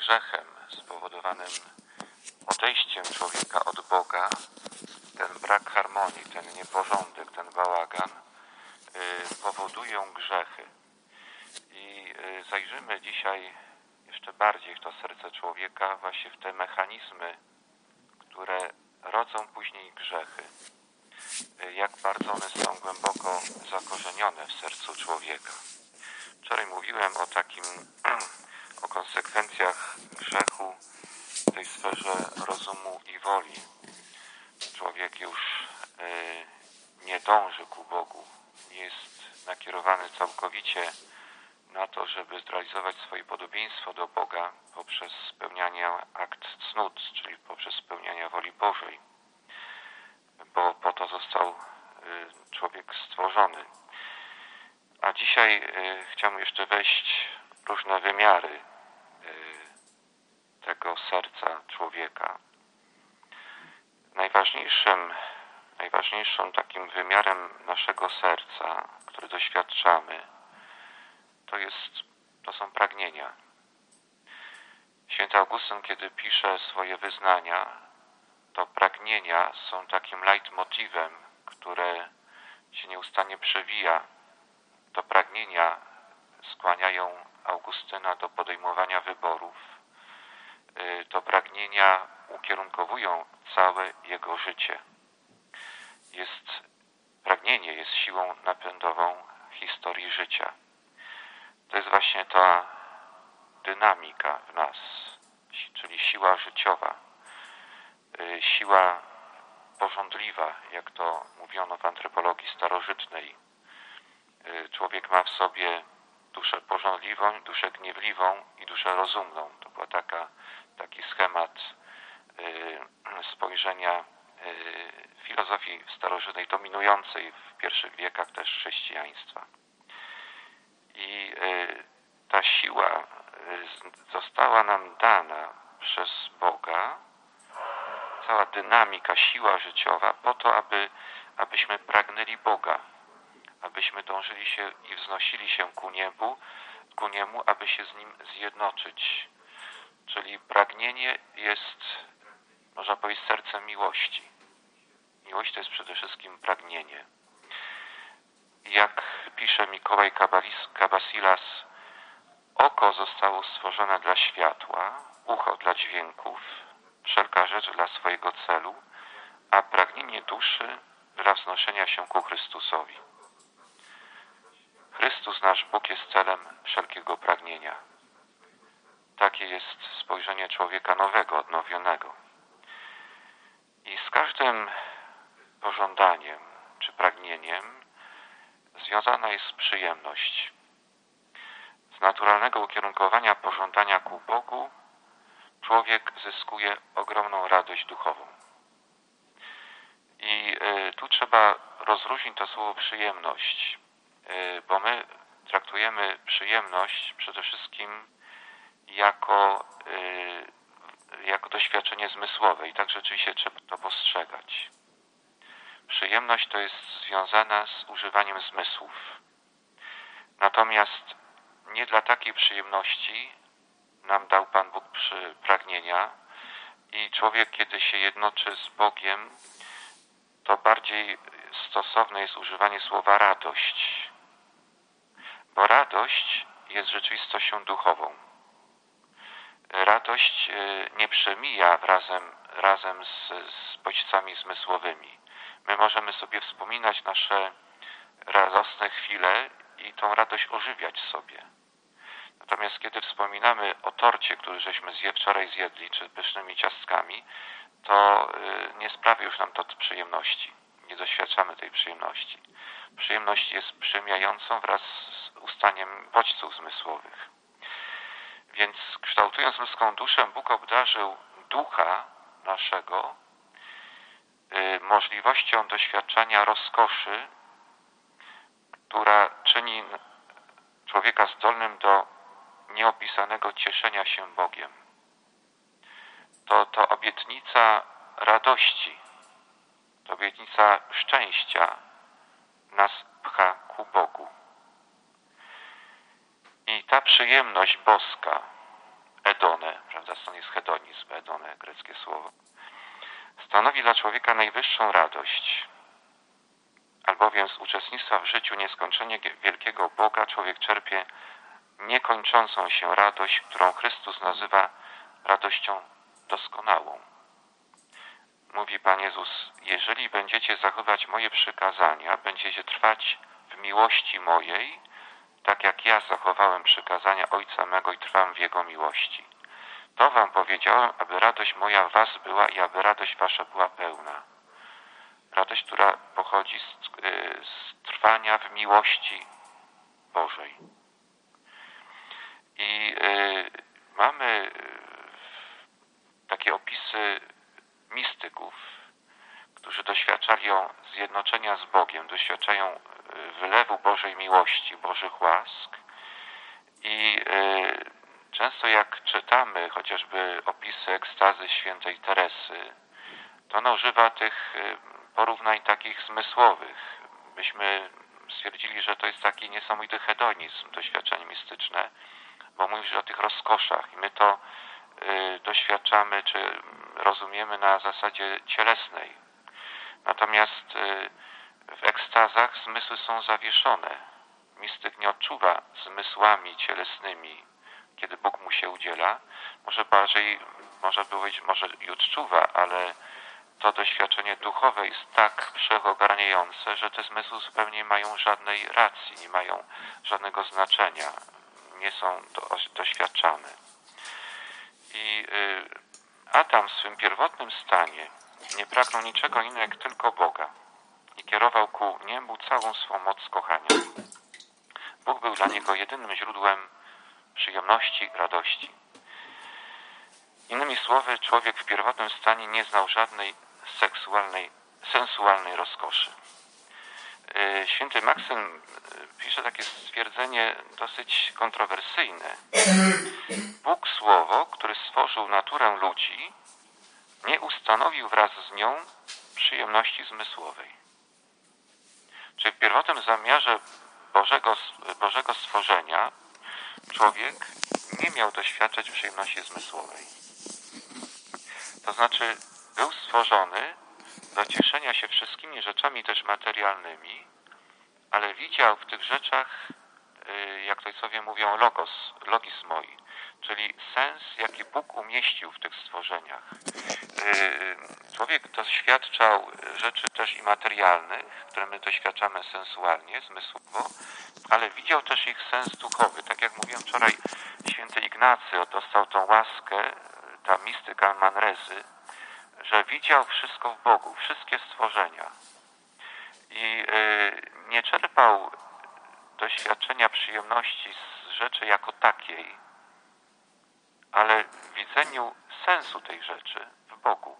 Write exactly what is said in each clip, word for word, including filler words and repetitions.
grzechem spowodowanym odejściem człowieka od Boga, ten brak harmonii, ten nieporządek, ten bałagan y, powodują grzechy. I y, zajrzymy dzisiaj jeszcze bardziej w to serce człowieka, właśnie w te mechanizmy, które rodzą później grzechy. Y, jak bardzo one są głęboko zakorzenione w sercu człowieka. Wczoraj mówiłem o takim, o konsekwencjach grzechu w tej sferze rozumu i woli. Człowiek już y, nie dąży ku Bogu, nie jest nakierowany całkowicie na to, żeby zrealizować swoje podobieństwo do Boga poprzez spełnianie akt cnót, czyli poprzez spełnianie woli Bożej, bo po to został y, człowiek stworzony. A dzisiaj y, chciałbym jeszcze wejść w różne wymiary y, tego serca człowieka. Najważniejszym, najważniejszym takim wymiarem naszego serca, który doświadczamy, to jest, to są pragnienia. Święty Augustyn, kiedy pisze swoje wyznania, to pragnienia są takim leitmotivem, które się nieustannie przewija. To pragnienia skłaniają Augustyna do podejmowania wyborów. To pragnienia ukierunkowują całe jego życie. Jest, pragnienie jest siłą napędową historii życia. To jest właśnie ta dynamika w nas, czyli siła życiowa, siła pożądliwa, jak to mówiono w antropologii starożytnej. Człowiek ma w sobie duszę pożądliwą, duszę gniewliwą i duszę rozumną. To był taka, taki schemat spojrzenia filozofii starożytnej, dominującej w pierwszych wiekach też chrześcijaństwa. I ta siła została nam dana przez Boga, cała dynamika, siła życiowa, po to, aby, abyśmy pragnęli Boga, abyśmy dążyli się i wznosili się ku niebu, ku Niemu, aby się z Nim zjednoczyć. Czyli pragnienie jest, można powiedzieć, sercem miłości. Miłość to jest przede wszystkim pragnienie. Jak pisze Mikołaj Kabasilas, oko zostało stworzone dla światła, ucho dla dźwięków, wszelka rzecz dla swojego celu, a pragnienie duszy dla wznoszenia się ku Chrystusowi. Chrystus, nasz Bóg, jest celem wszelkiego pragnienia. Takie jest spojrzenie człowieka nowego, odnowionego. I z każdym pożądaniem czy pragnieniem związana jest przyjemność. Z naturalnego ukierunkowania pożądania ku Bogu człowiek zyskuje ogromną radość duchową. I y, tu trzeba rozróżnić to słowo przyjemność, y, bo my traktujemy przyjemność przede wszystkim jako, y, jako doświadczenie zmysłowe i tak rzeczywiście trzeba to postrzegać. Przyjemność to jest związana z używaniem zmysłów. Natomiast nie dla takiej przyjemności nam dał Pan Bóg przy pragnienia i człowiek, kiedy się jednoczy z Bogiem, to bardziej stosowne jest używanie słowa radość. Bo radość jest rzeczywistością duchową. Radość nie przemija razem, razem z, z bodźcami zmysłowymi. My możemy sobie wspominać nasze radosne chwile i tą radość ożywiać sobie. Natomiast kiedy wspominamy o torcie, który żeśmy zje, wczoraj zjedli, czy pysznymi ciastkami, to y, nie sprawia już nam to przyjemności. Nie doświadczamy tej przyjemności. Przyjemność jest przemijającą wraz z ustaniem bodźców zmysłowych. Więc kształtując ludzką duszę, Bóg obdarzył ducha naszego y, możliwością doświadczania rozkoszy, która czyni człowieka zdolnym do nieopisanego cieszenia się Bogiem. To, to obietnica radości, to obietnica szczęścia nas pcha ku Bogu. I ta przyjemność boska, et hedone, prawda, stąd jest hedonizm, hedone, greckie słowo, stanowi dla człowieka najwyższą radość, albowiem z uczestnictwa w życiu nieskończenie wielkiego Boga człowiek czerpie niekończącą się radość, którą Chrystus nazywa radością doskonałą. Mówi Pan Jezus: jeżeli będziecie zachowywać moje przykazania, będziecie trwać w miłości mojej, tak jak ja zachowałem przykazania Ojca mego i trwam w Jego miłości. To wam powiedziałem, aby radość moja w was była i aby radość wasza była pełna. Radość, która pochodzi z, z trwania w miłości Bożej. I y, mamy takie opisy mistyków, którzy doświadczali zjednoczenia z Bogiem, doświadczają wylewu Bożej miłości, Bożych łask. I y, często jak czytamy chociażby opisy ekstazy świętej Teresy, to ona używa tych porównań takich zmysłowych. Byśmy stwierdzili, że to jest taki niesamowity hedonizm, doświadczenie mistyczne, bo mówi o tych rozkoszach i my to y, doświadczamy czy rozumiemy na zasadzie cielesnej. Natomiast y, w ekstazach zmysły są zawieszone. Mistyk nie odczuwa zmysłami cielesnymi, kiedy Bóg mu się udziela. Może bardziej, może być, może i odczuwa, ale to doświadczenie duchowe jest tak wszechogarniające, że te zmysły zupełnie nie mają żadnej racji, nie mają żadnego znaczenia, nie są do, doświadczane. I y, Adam w swym pierwotnym stanie nie pragnął niczego innego jak tylko Boga i kierował ku niebu całą swą moc kochania. Bóg był dla niego jedynym źródłem przyjemności, radości. Innymi słowy, człowiek w pierwotnym stanie nie znał żadnej seksualnej, sensualnej rozkoszy. Święty Maksym pisze takie stwierdzenie dosyć kontrowersyjne. Bóg Słowo, który stworzył naturę ludzi, nie ustanowił wraz z nią przyjemności zmysłowej. Czyli w pierwotnym zamiarze Bożego, Bożego stworzenia człowiek nie miał doświadczać przyjemności zmysłowej. To znaczy był stworzony do cieszenia się wszystkimi rzeczami też materialnymi, ale widział w tych rzeczach, jak to ojcowie mówią, logos, logis moi, czyli sens, jaki Bóg umieścił w tych stworzeniach. Człowiek doświadczał rzeczy też i materialnych, które my doświadczamy sensualnie, zmysłowo, ale widział też ich sens duchowy. Tak jak mówiłem wczoraj, święty Ignacy dostał tą łaskę, ta mistyka Manrezy, że widział wszystko w Bogu, wszystkie stworzenia. I nie czerpał doświadczenia przyjemności z rzeczy jako takiej, ale w widzeniu sensu tej rzeczy w Bogu.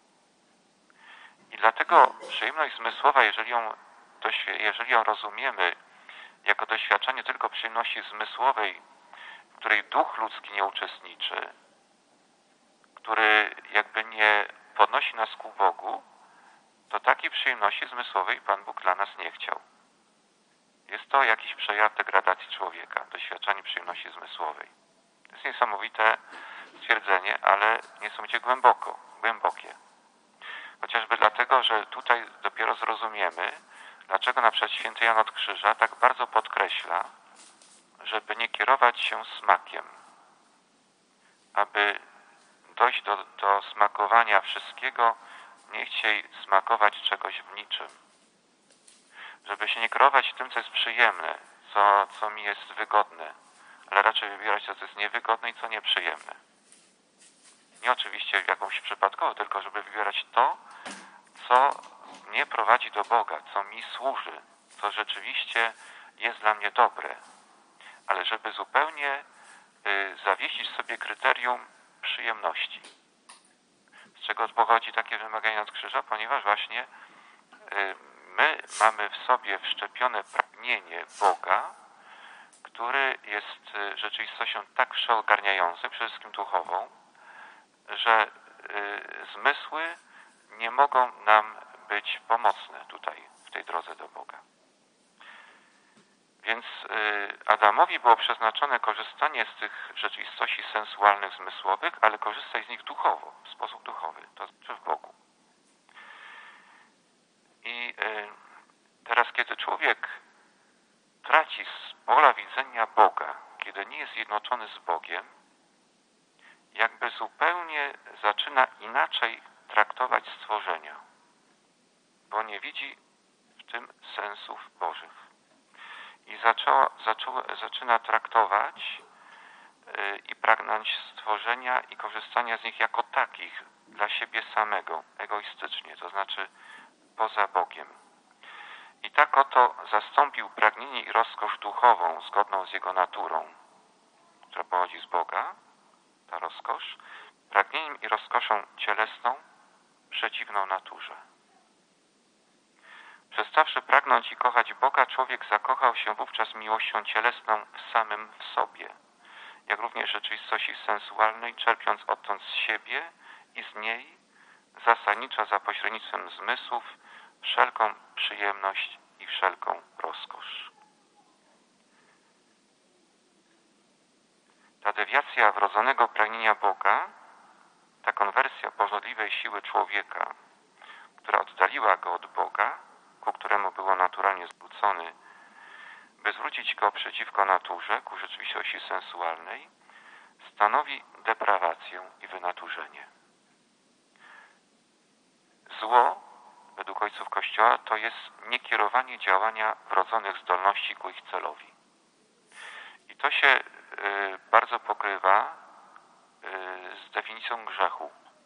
I dlatego przyjemność zmysłowa, jeżeli ją, jeżeli ją rozumiemy jako doświadczenie tylko przyjemności zmysłowej, w której duch ludzki nie uczestniczy, który jakby nie podnosi nas ku Bogu, to takiej przyjemności zmysłowej Pan Bóg dla nas nie chciał. Jest to jakiś przejaw degradacji człowieka, doświadczenie przyjemności zmysłowej. To jest niesamowite stwierdzenie, ale niesamowicie głęboko, głębokie. Chociażby dlatego, że tutaj dopiero zrozumiemy, dlaczego na przykład święty Jan od Krzyża tak bardzo podkreśla, żeby nie kierować się smakiem, aby dojść do, do smakowania wszystkiego, nie chciej smakować czegoś w niczym. Żeby się nie kierować tym, co jest przyjemne, co, co mi jest wygodne, ale raczej wybierać to, co jest niewygodne i co nieprzyjemne. Nie oczywiście w jakąś przypadkowo, tylko żeby wybierać to, co mnie prowadzi do Boga, co mi służy, co rzeczywiście jest dla mnie dobre. Ale żeby zupełnie y, zawiesić sobie kryterium przyjemności. Z czego pochodzi takie wymaganie od krzyża? Ponieważ właśnie y, my mamy w sobie wszczepione pragnienie Boga, który jest y, rzeczywistością tak wszeogarniającą, przede wszystkim duchową, że y, zmysły nie mogą nam być pomocne tutaj, w tej drodze do Boga. Więc Adamowi było przeznaczone korzystanie z tych rzeczywistości sensualnych, zmysłowych, ale korzystać z nich duchowo, w sposób duchowy, to znaczy w Bogu. I teraz, kiedy człowiek traci z pola widzenia Boga, kiedy nie jest zjednoczony z Bogiem, jakby zupełnie zaczyna inaczej traktować stworzenia, bo nie widzi w tym sensów Bożych. I zaczęła, zaczęła, zaczyna traktować yy, i pragnąć stworzenia i korzystania z nich jako takich dla siebie samego, egoistycznie, to znaczy poza Bogiem. I tak oto zastąpił pragnienie i rozkosz duchową, zgodną z jego naturą, która pochodzi z Boga, ta rozkosz, pragnieniem i rozkoszą cielesną, przeciwną naturze. Przestawszy pragnąć i kochać Boga, człowiek zakochał się wówczas miłością cielesną w samym w sobie, jak również rzeczywistości sensualnej, czerpiąc odtąd z siebie i z niej zasadniczo za pośrednictwem zmysłów wszelką przyjemność i wszelką rozkosz. Ta dewiacja wrodzonego pragnienia Boga, ta konwersja pożądliwej siły człowieka, która oddaliła go od Boga, ku któremu było naturalnie zwrócony, by zwrócić go przeciwko naturze, ku rzeczywistości sensualnej, stanowi deprawację i wynaturzenie. Zło, według ojców Kościoła, to jest niekierowanie działania wrodzonych zdolności ku ich celowi. I to się y, bardzo pokrywa y, z definicją grzechu.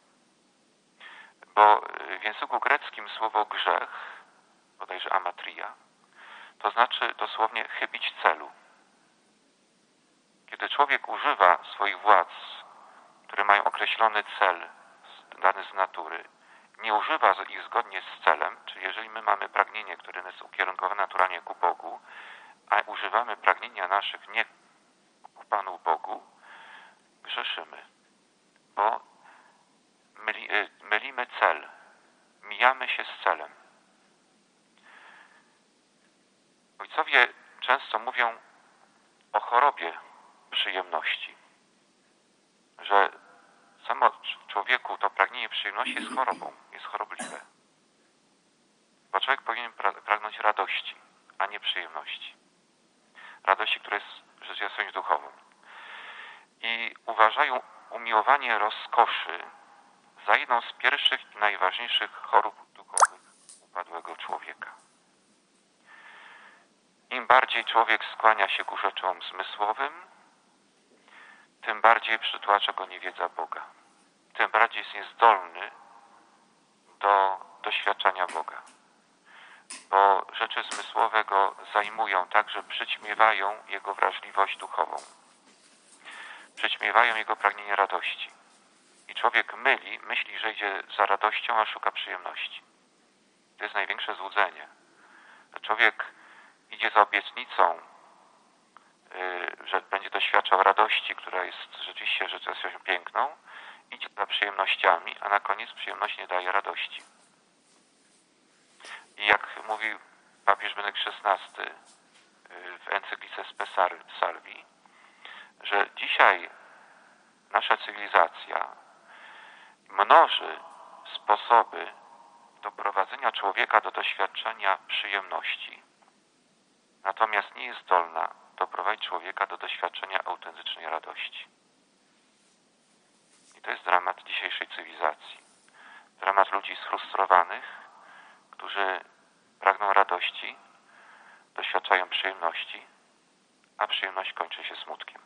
Bo w języku greckim słowo grzech, bodajże amatria, to znaczy dosłownie chybić celu. Kiedy człowiek używa swoich władz, które mają określony cel dany z natury, nie używa ich zgodnie z celem, czyli jeżeli my mamy pragnienie, które jest ukierunkowane naturalnie ku Bogu, a używamy pragnienia naszych nie ku Panu Bogu, grzeszymy, bo myli, mylimy cel, mijamy się z celem. Ojcowie często mówią o chorobie przyjemności, że samo w człowieku to pragnienie przyjemności jest chorobą, jest chorobliwe. Bo człowiek powinien pragnąć radości, a nie przyjemności. Radości, która jest rzeczywistością duchową. I uważają umiłowanie rozkoszy za jedną z pierwszych i najważniejszych chorób duchowych upadłego człowieka. Im bardziej człowiek skłania się ku rzeczom zmysłowym, tym bardziej przytłacza go niewiedza Boga. Tym bardziej jest niezdolny do doświadczania Boga. Bo rzeczy zmysłowe go zajmują tak, że przyćmiewają jego wrażliwość duchową. Przyćmiewają jego pragnienie radości. I człowiek myli, myśli, że idzie za radością, a szuka przyjemności. To jest największe złudzenie. Człowiek idzie za obietnicą, yy, że będzie doświadczał radości, która jest rzeczywiście rzeczywistością piękną, idzie za przyjemnościami, a na koniec przyjemność nie daje radości. I jak mówi papież Benedykt szesnasty yy, w encyklice Spe Salvi, że dzisiaj nasza cywilizacja mnoży sposoby doprowadzenia człowieka do doświadczenia przyjemności, natomiast nie jest zdolna doprowadzić człowieka do doświadczenia autentycznej radości. I to jest dramat dzisiejszej cywilizacji. Dramat ludzi sfrustrowanych, którzy pragną radości, doświadczają przyjemności, a przyjemność kończy się smutkiem.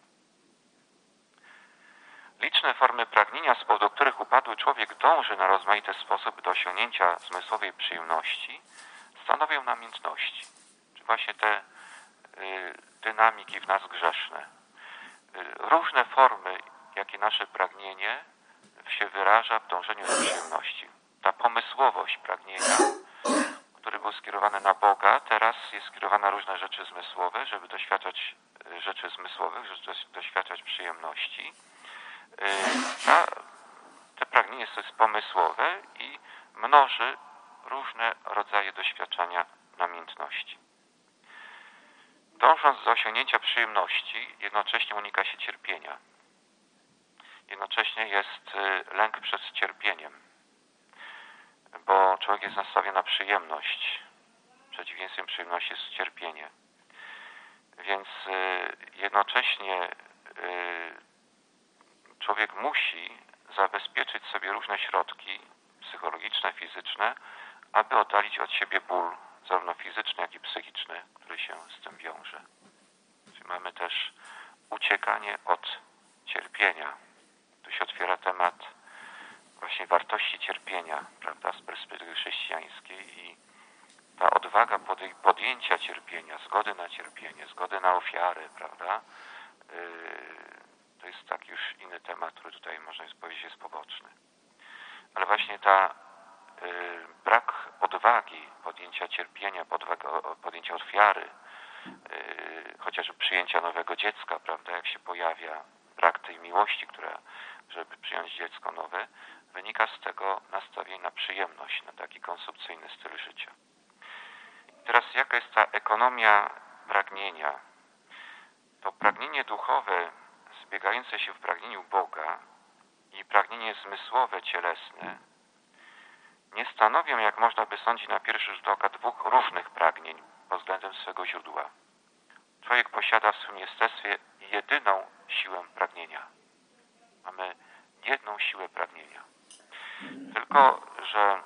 Liczne formy pragnienia, z powodu których upadły człowiek dąży na rozmaite sposoby do osiągnięcia zmysłowej przyjemności, stanowią namiętności, czy właśnie te y, dynamiki w nas grzeszne. Y, różne formy, jakie nasze pragnienie się wyraża w dążeniu do przyjemności. Ta pomysłowość pragnienia, który był skierowany na Boga, teraz jest skierowany na różne rzeczy zmysłowe, żeby doświadczać rzeczy zmysłowych, żeby doświadczać przyjemności. Ta, te pragnienie jest pomysłowe i mnoży różne rodzaje doświadczenia namiętności. dążąc do osiągnięcia przyjemności, jednocześnie unika się cierpienia. Jednocześnie jest lęk przed cierpieniem, bo człowiek jest nastawiony na przyjemność. Przeciwieństwem przyjemności jest cierpienie. Więc jednocześnie człowiek musi zabezpieczyć sobie różne środki psychologiczne, fizyczne, aby oddalić od siebie ból, zarówno fizyczny, jak i psychiczny, który się z tym wiąże. Czyli mamy też uciekanie od cierpienia. Tu się otwiera temat właśnie wartości cierpienia, prawda, z perspektywy chrześcijańskiej i ta odwaga podjęcia cierpienia, zgody na cierpienie, zgody na ofiarę, prawda, to jest taki już inny temat, który tutaj można powiedzieć jest poboczny. Ale właśnie ta brak odwagi podjęcia cierpienia, podjęcia ofiary, chociażby przyjęcia nowego dziecka, prawda, jak się pojawia, brak tej miłości, która, żeby przyjąć dziecko nowe, wynika z tego nastawienia na przyjemność, na taki konsumpcyjny styl życia. Teraz jaka jest ta ekonomia pragnienia? To pragnienie duchowe zbiegające się w pragnieniu Boga i pragnienie zmysłowe, cielesne nie stanowią, jak można by sądzić na pierwszy rzut oka, dwóch różnych pragnień pod względem swego źródła. Człowiek posiada w swym jestestwie jedyną siłę pragnienia. Mamy jedną siłę pragnienia. Tylko że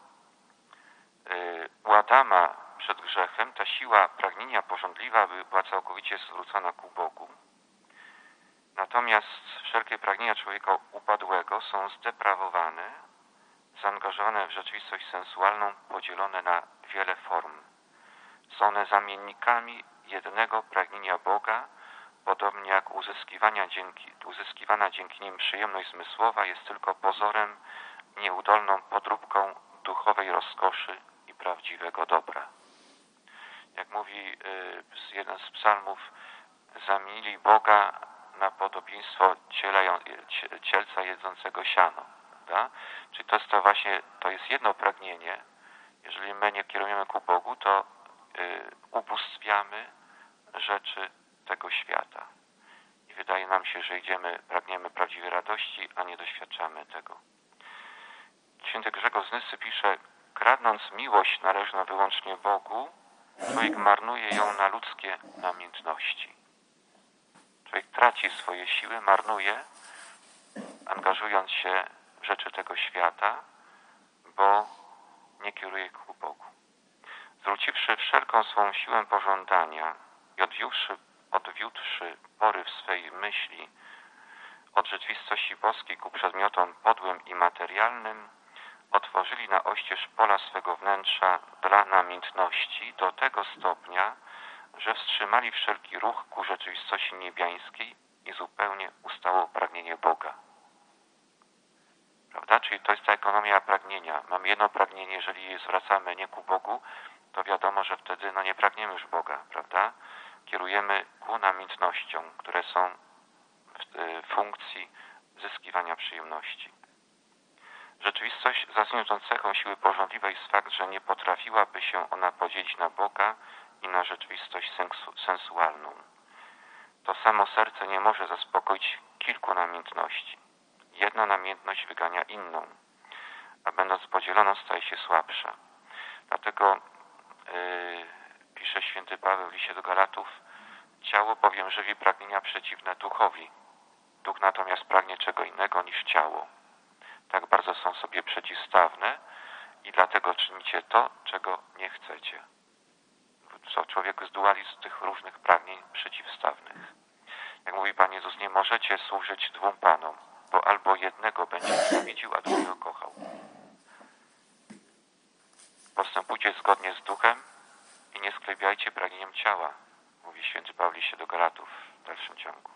u Adama przed grzechem ta siła pragnienia pożądliwa była całkowicie zwrócona ku Bogu. Natomiast wszelkie pragnienia człowieka upadłego są zdeprawowane, zaangażowane w rzeczywistość sensualną, podzielone na wiele form. Są one zamiennikami jednego pragnienia Boga, podobnie jak uzyskiwania dzięki, uzyskiwana dzięki nim przyjemność zmysłowa jest tylko pozorem, nieudolną podróbką duchowej rozkoszy i prawdziwego dobra. Jak mówi jeden z psalmów, zamienili Boga na podobieństwo ciela, cielca jedzącego siano. Prawda? Czyli to jest to właśnie, to jest jedno pragnienie. Jeżeli my nie kierujemy ku Bogu, to y, ubóstwiamy rzeczy tego świata. I wydaje nam się, że idziemy, pragniemy prawdziwej radości, a nie doświadczamy tego. Święty Grzegorz z Nysy pisze, kradnąc miłość należną wyłącznie Bogu, człowiek marnuje ją na ludzkie namiętności. Człowiek traci swoje siły, marnuje, angażując się w rzeczy tego świata, bo nie kieruje ku Bogu. Zwróciwszy wszelką swą siłę pożądania i odwiódłszy, odwiódłszy poryw swej myśli od rzeczywistości boskiej ku przedmiotom podłym i materialnym, otworzyli na oścież pola swego wnętrza dla namiętności do tego stopnia, że wstrzymali wszelki ruch ku rzeczywistości niebiańskiej i zupełnie ustało pragnienie Boga. Prawda? Czyli to jest ta ekonomia pragnienia. Mamy jedno pragnienie, jeżeli zwracamy nie ku Bogu, to wiadomo, że wtedy no, nie pragniemy już Boga, prawda? Kierujemy ku namiętnościom, które są w funkcji zyskiwania przyjemności. Rzeczywistość zasłużącą cechą siły pożądliwej jest fakt, że nie potrafiłaby się ona podzielić na Boga i na rzeczywistość sensu, sensualną. To samo serce nie może zaspokoić kilku namiętności. Jedna namiętność wygania inną, a będąc podzieloną staje się słabsza. Dlatego yy, pisze święty Paweł w liście do Galatów, ciało bowiem żywi pragnienia przeciwne duchowi. Duch natomiast pragnie czego innego niż ciało. Tak bardzo są sobie przeciwstawne i dlatego czynicie to, czego nie chcecie. Co człowiek jest dualizm tych różnych pragnień przeciwstawnych. Jak mówi Pan Jezus, nie możecie służyć dwóm Panom, bo albo jednego będzie nienawidził, a drugiego kochał. Postępujcie zgodnie z duchem i nie sklepiajcie pragnieniem ciała, mówi święty Paweł w liście do Galatów w dalszym ciągu.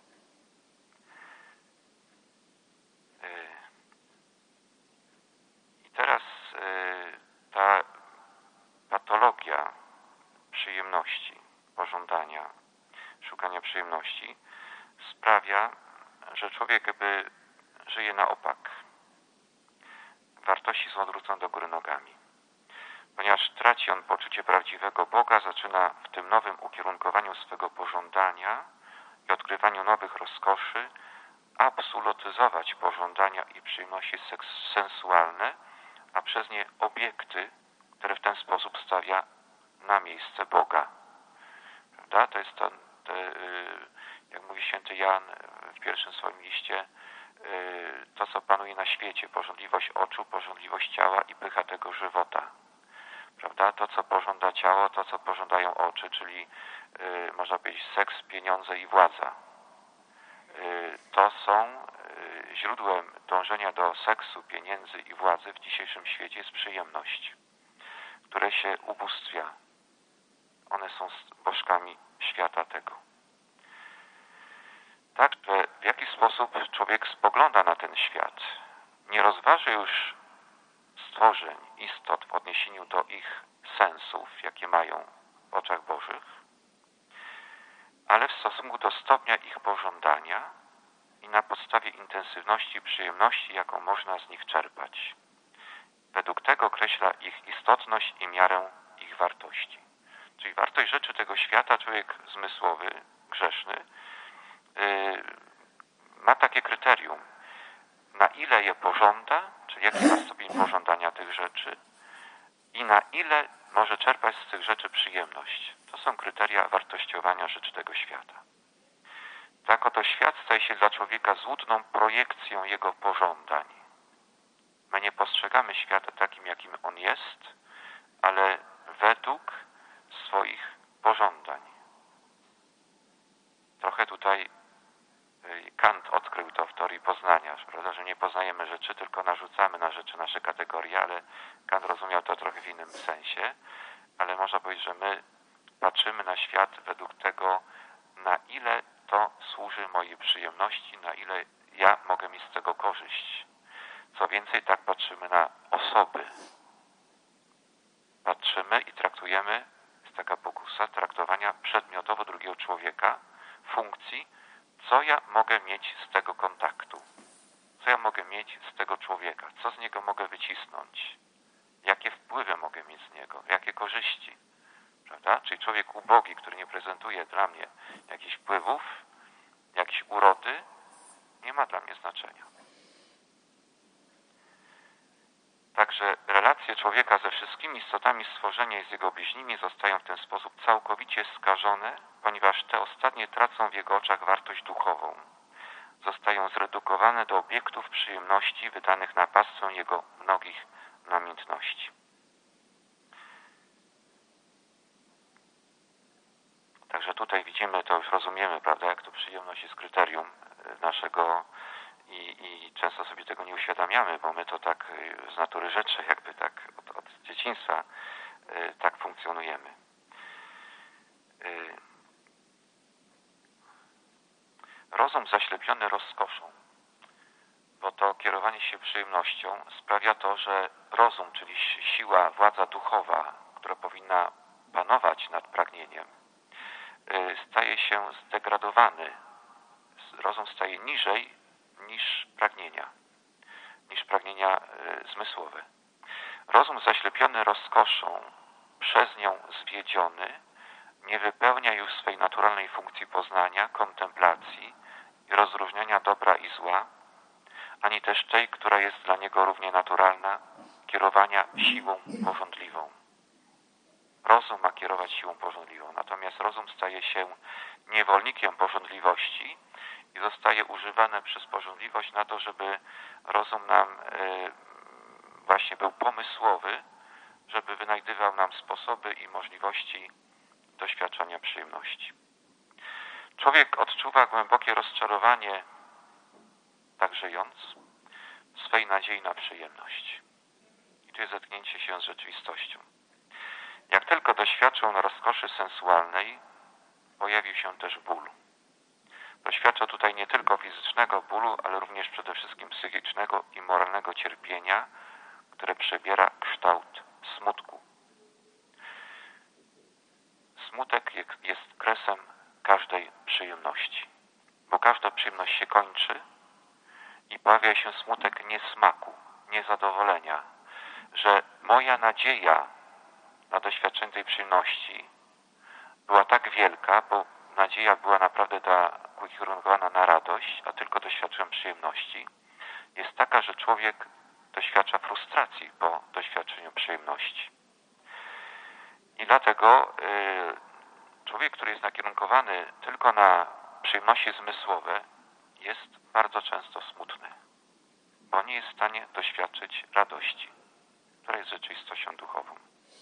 I teraz ta patologia przyjemności, pożądania, szukania przyjemności sprawia, że człowiek jakby żyje na opak. Wartości są odwrócone do góry nogami. Ponieważ traci on poczucie prawdziwego Boga, zaczyna w tym nowym ukierunkowaniu swego pożądania i odkrywaniu nowych rozkoszy absolutyzować pożądania i przyjemności sensualne, a przez nie obiekty, które w ten sposób stawia na miejsce Boga. Prawda? To jest to, to, jak mówi święty Jan w pierwszym swoim liście, to, co panuje na świecie, pożądliwość oczu, pożądliwość ciała i pycha tego żywota. Prawda? To, co pożąda ciało, to, co pożądają oczy, czyli można powiedzieć seks, pieniądze i władza. To są źródłem dążenia do seksu, pieniędzy i władzy w dzisiejszym świecie jest przyjemność, które się ubóstwia. One są bożkami świata tego. Także w jaki sposób człowiek spogląda na ten świat. Nie rozważa już stworzeń, istot w odniesieniu do ich sensów, jakie mają w oczach Bożych, ale w stosunku do stopnia ich pożądania i na podstawie intensywności przyjemności, jaką można z nich czerpać. Według tego określa ich istotność i miarę ich wartości. Czyli wartość rzeczy tego świata człowiek zmysłowy, grzeszny, yy, ma takie kryterium, na ile je pożąda, czyli jaki ma stopień pożądania tych rzeczy i na ile może czerpać z tych rzeczy przyjemność. To są kryteria wartościowania rzeczy tego świata. Tak oto świat staje się dla człowieka złudną projekcją jego pożądań. My nie postrzegamy świata takim, jakim on jest, ale według swoich pożądań. Trochę tutaj Kant odkrył to w teorii poznania, prawda, że nie poznajemy rzeczy, tylko narzucamy na rzeczy nasze kategorie, ale Kant rozumiał to trochę w innym sensie, ale można powiedzieć, że my patrzymy na świat według tego, na ile to służy mojej przyjemności, na ile ja mogę mieć z tego korzyść. Co więcej, tak patrzymy na osoby. Patrzymy i traktujemy, jest taka pokusa traktowania przedmiotowo drugiego człowieka, funkcji, co ja mogę mieć z tego kontaktu, co ja mogę mieć z tego człowieka, co z niego mogę wycisnąć, jakie wpływy mogę mieć z niego, jakie korzyści, prawda? Czyli człowiek ubogi, który nie prezentuje dla mnie jakichś wpływów, jakiejś urody, nie ma dla mnie znaczenia. Także relacje człowieka ze wszystkimi istotami stworzenia i z jego bliźnimi zostają w ten sposób całkowicie skażone, ponieważ te ostatnie tracą w jego oczach wartość duchową. Zostają zredukowane do obiektów przyjemności wydanych na pastwę jego mnogich namiętności. Także tutaj widzimy, to już rozumiemy, prawda, jak to przyjemność jest kryterium naszego i, i często sobie tego nie uświadamiamy, bo my to tak z natury rzeczy, jakby tak od, od dzieciństwa tak funkcjonujemy. Rozum zaślepiony rozkoszą, bo to kierowanie się przyjemnością sprawia to, że rozum, czyli siła, władza duchowa, która powinna panować nad pragnieniem, staje się zdegradowany. Rozum staje niżej niż pragnienia, niż pragnienia zmysłowe. Rozum zaślepiony rozkoszą, przez nią zwiedziony, nie wypełnia już swej naturalnej funkcji poznania, kontemplacji i rozróżniania dobra i zła, ani też tej, która jest dla niego równie naturalna, kierowania siłą pożądliwą. Rozum ma kierować siłą pożądliwą, natomiast rozum staje się niewolnikiem pożądliwości i zostaje używany przez pożądliwość na to, żeby rozum nam właśnie był pomysłowy, żeby wynajdywał nam sposoby i możliwości doświadczania przyjemności. Człowiek odczuwa głębokie rozczarowanie, tak żyjąc, swej nadziei na przyjemność. I tu jest zetknięcie się z rzeczywistością. Jak tylko doświadczył on rozkoszy sensualnej, pojawił się też ból. Doświadcza tutaj nie tylko fizycznego bólu, ale również przede wszystkim psychicznego i moralnego cierpienia, które przybiera kształt smutku. Smutek jest kresem każdej przyjemności, bo każda przyjemność się kończy i pojawia się smutek niesmaku, niezadowolenia, że moja nadzieja na doświadczenie tej przyjemności była tak wielka, bo nadzieja była naprawdę ta ukierunkowana na radość, a tylko doświadczyłem przyjemności, jest taka, że człowiek doświadcza frustracji po doświadczeniu przyjemności. I dlatego y, człowiek, który jest nakierunkowany tylko na przyjemności zmysłowe, jest bardzo często smutny, bo nie jest w stanie doświadczyć radości, która jest rzeczywistością duchową.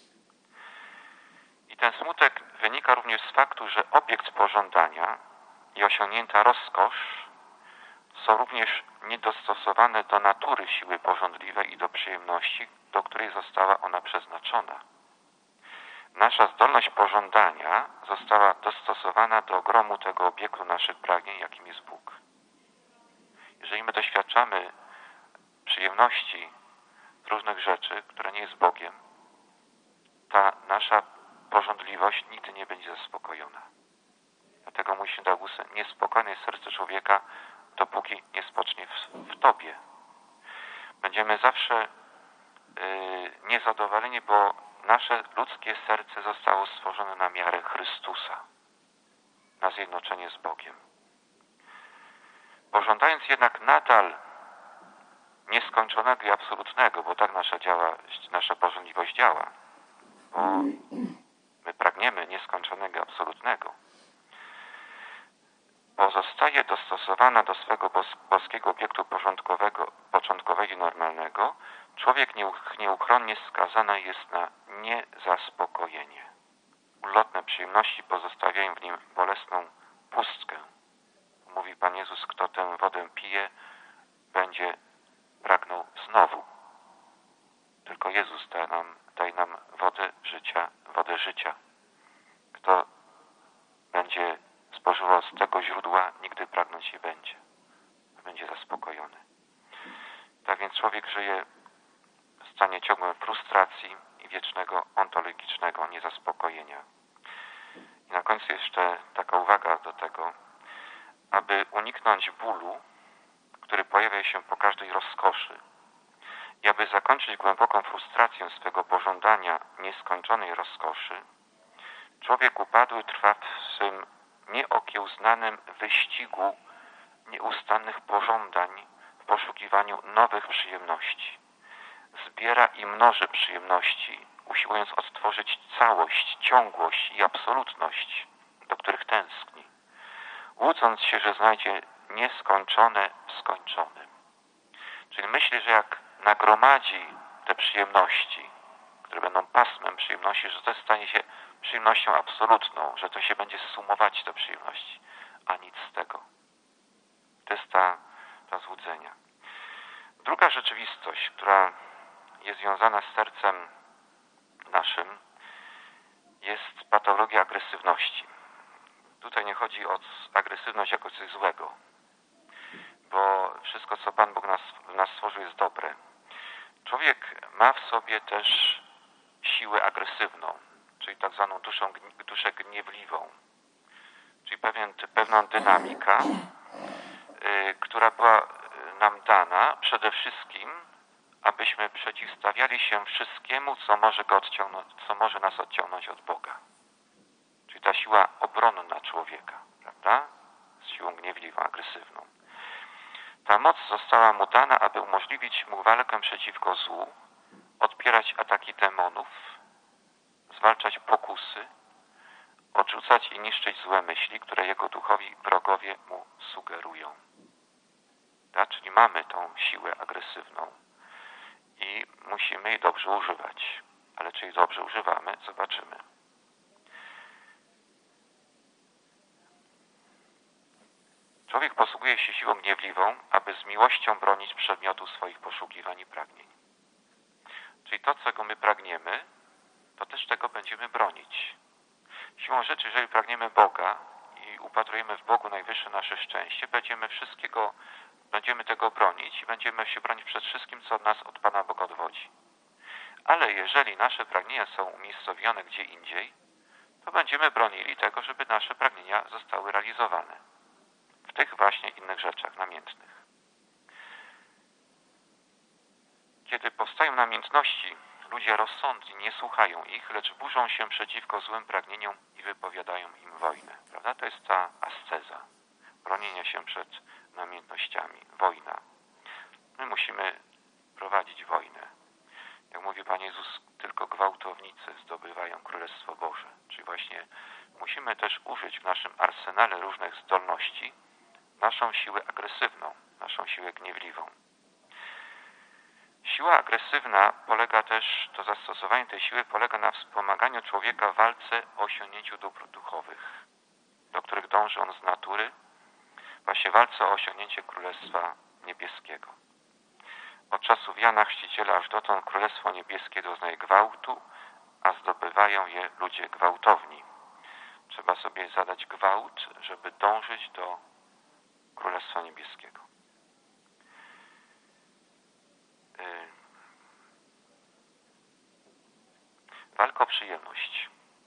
I ten smutek wynika również z faktu, że obiekt pożądania i osiągnięta rozkosz są również niedostosowane do natury siły pożądliwej i do przyjemności, do której została ona przeznaczona. Nasza zdolność pożądania została dostosowana do ogromu tego obiektu naszych pragnień, jakim jest Bóg. Jeżeli my doświadczamy przyjemności z różnych rzeczy, które nie jest Bogiem, ta nasza pożądliwość nigdy nie będzie zaspokojona. Dlatego mówi święty Augustyn, niespokojne jest serce człowieka, dopóki nie spocznie w, w Tobie. Będziemy zawsze yy, niezadowoleni, bo nasze ludzkie serce zostało stworzone na miarę Chrystusa, na zjednoczenie z Bogiem. Pożądając jednak nadal nieskończonego i absolutnego, bo tak nasza, działa, nasza pożądliwość działa, bo my pragniemy nieskończonego i absolutnego, pozostaje dostosowana do swego bos- boskiego obiektu porządkowego, początkowego i normalnego, człowiek nieuch- nieuchronnie skazany jest na niezaspokojenie. Ulotne przyjemności pozostawiają w nim bolesną pustkę. Mówi Pan Jezus, kto tę wodę pije, będzie pragnął znowu. Tylko Jezus da nam, daje nam wodę życia, wodę życia. Kto będzie spożywał z tego źródła, nigdy pragnąć nie będzie. Będzie zaspokojony. Tak więc człowiek żyje w stanie ciągłej frustracji i wiecznego ontologicznego niezaspokojenia. I na końcu jeszcze taka uwaga do tego, aby uniknąć bólu, który pojawia się po każdej rozkoszy i aby zakończyć głęboką frustrację swego pożądania nieskończonej rozkoszy, człowiek upadły trwa w swym nieokiełznanym wyścigu nieustannych pożądań w poszukiwaniu nowych przyjemności. Zbiera i mnoży przyjemności, usiłując odtworzyć całość, ciągłość i absolutność, do których tęskni, łudząc się, że znajdzie nieskończone w skończonym. Czyli myśli, że jak nagromadzi te przyjemności, które będą pasmem przyjemności, że to stanie się przyjemnością absolutną, że to się będzie sumować te przyjemności, a nic z tego. To jest ta, ta złudzenia. Druga rzeczywistość, która jest związana z sercem naszym, jest patologia agresywności. Tutaj nie chodzi o agresywność jako coś złego, bo wszystko, co Pan Bóg nas, w nas stworzył, jest dobre. Człowiek ma w sobie też siłę agresywną, czyli tak zwaną duszą, duszę gniewliwą, czyli pewien, pewną dynamikę, yy, która była nam dana przede wszystkim, abyśmy przeciwstawiali się wszystkiemu, co może go odciągnąć, co może nas odciągnąć od Boga. Czyli ta siła obronna człowieka, prawda? Z siłą gniewliwą, agresywną. Ta moc została mu dana, aby umożliwić mu walkę przeciwko złu, odpierać ataki demonów, zwalczać pokusy, odrzucać i niszczyć złe myśli, które jego duchowi wrogowie mu sugerują. Tak? Czyli mamy tą siłę agresywną i musimy jej dobrze używać. Ale czy jej dobrze używamy? Zobaczymy. Człowiek posługuje się siłą gniewliwą, aby z miłością bronić przedmiotu swoich poszukiwań i pragnień. Czyli to, czego my pragniemy, to też tego będziemy bronić. Siłą rzeczy, jeżeli pragniemy Boga i upatrujemy w Bogu najwyższe nasze szczęście, będziemy wszystkiego, będziemy tego bronić i będziemy się bronić przed wszystkim, co nas od Pana Boga odwodzi. Ale jeżeli nasze pragnienia są umiejscowione gdzie indziej, to będziemy bronili tego, żeby nasze pragnienia zostały realizowane w tych właśnie innych rzeczach namiętnych. Kiedy powstają namiętności, ludzie ludzie rozsądni nie słuchają ich, lecz burzą się przeciwko złym pragnieniom i wypowiadają im wojnę. Prawda? To jest ta asceza, bronienie się przed namiętnościami, wojna. My musimy prowadzić wojnę. Jak mówi Pan Jezus, tylko gwałtownicy zdobywają Królestwo Boże. Czyli właśnie musimy też użyć w naszym arsenale różnych zdolności naszą siłę agresywną, naszą siłę gniewliwą. Siła agresywna polega też, to zastosowanie tej siły polega na wspomaganiu człowieka w walce o osiągnięciu dóbr duchowych, do których dąży on z natury, właśnie walce o osiągnięcie Królestwa Niebieskiego. Od czasów Jana Chrzciciela aż dotąd Królestwo Niebieskie doznaje gwałtu, a zdobywają je ludzie gwałtowni. Trzeba sobie zadać gwałt, żeby dążyć do Królestwa Niebieskiego. Walka o przyjemność.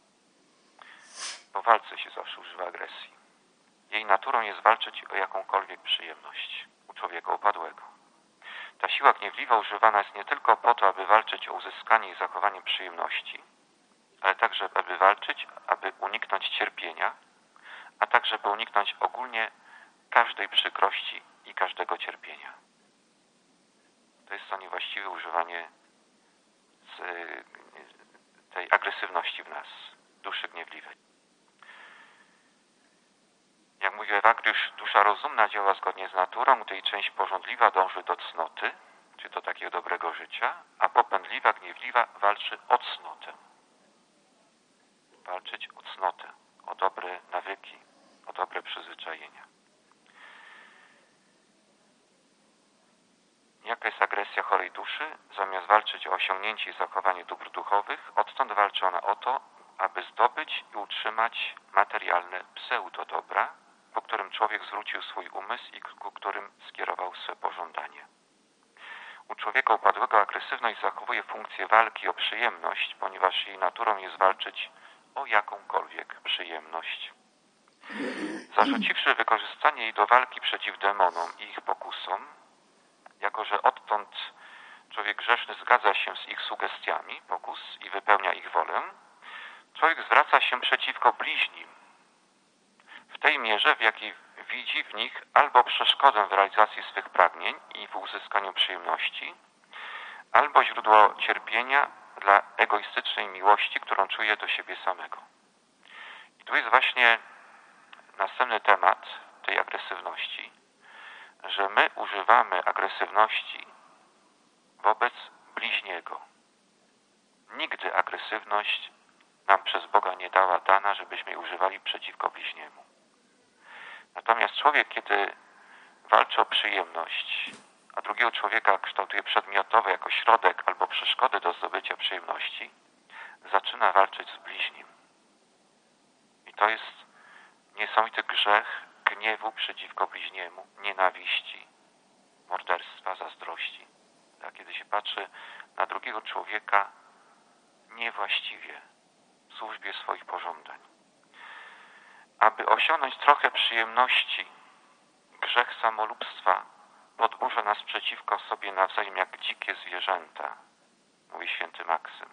Po walce się zawsze używa agresji. Jej naturą jest walczyć o jakąkolwiek przyjemność u człowieka upadłego. Ta siła gniewliwa używana jest nie tylko po to, aby walczyć o uzyskanie i zachowanie przyjemności, ale także, aby walczyć, aby uniknąć cierpienia, a także, by uniknąć ogólnie każdej przykrości i każdego cierpienia. To jest to niewłaściwe używanie z tej agresywności w nas, duszy gniewliwej. Jak mówi Ewagriusz, dusza rozumna działa zgodnie z naturą, gdy jej część pożądliwa dąży do cnoty, czy do takiego dobrego życia, a popędliwa, gniewliwa walczy o cnotę. Walczyć o cnotę, o dobre nawyki, o dobre przyzwyczajenia. Jaka jest agresja chorej duszy? Zamiast walczyć o osiągnięcie i zachowanie dóbr duchowych, odtąd walczy ona o to, aby zdobyć i utrzymać materialne pseudodobra, po którym człowiek zwrócił swój umysł i ku którym skierował swe pożądanie. U człowieka upadłego agresywność zachowuje funkcję walki o przyjemność, ponieważ jej naturą jest walczyć o jakąkolwiek przyjemność. Zarzuciwszy wykorzystanie jej do walki przeciw demonom i ich pokusom, jako że odtąd człowiek grzeszny zgadza się z ich sugestiami, pokus i wypełnia ich wolę, człowiek zwraca się przeciwko bliźnim w tej mierze, w jakiej widzi w nich albo przeszkodę w realizacji swych pragnień i w uzyskaniu przyjemności, albo źródło cierpienia dla egoistycznej miłości, którą czuje do siebie samego. I tu jest właśnie następny temat tej agresywności, że my używamy agresywności wobec bliźniego. Nigdy agresywność nam przez Boga nie dała dana, żebyśmy jej używali przeciwko bliźniemu. Natomiast człowiek, kiedy walczy o przyjemność, a drugiego człowieka kształtuje przedmiotowo jako środek albo przeszkodę do zdobycia przyjemności, zaczyna walczyć z bliźnim. I to jest niesamowity grzech gniewu przeciwko bliźniemu, nienawiści, morderstwa, zazdrości. Tak, kiedy się patrzy na drugiego człowieka niewłaściwie, w służbie swoich pożądań. Aby osiągnąć trochę przyjemności, grzech samolubstwa podburza nas przeciwko sobie nawzajem jak dzikie zwierzęta, mówi święty Maksym.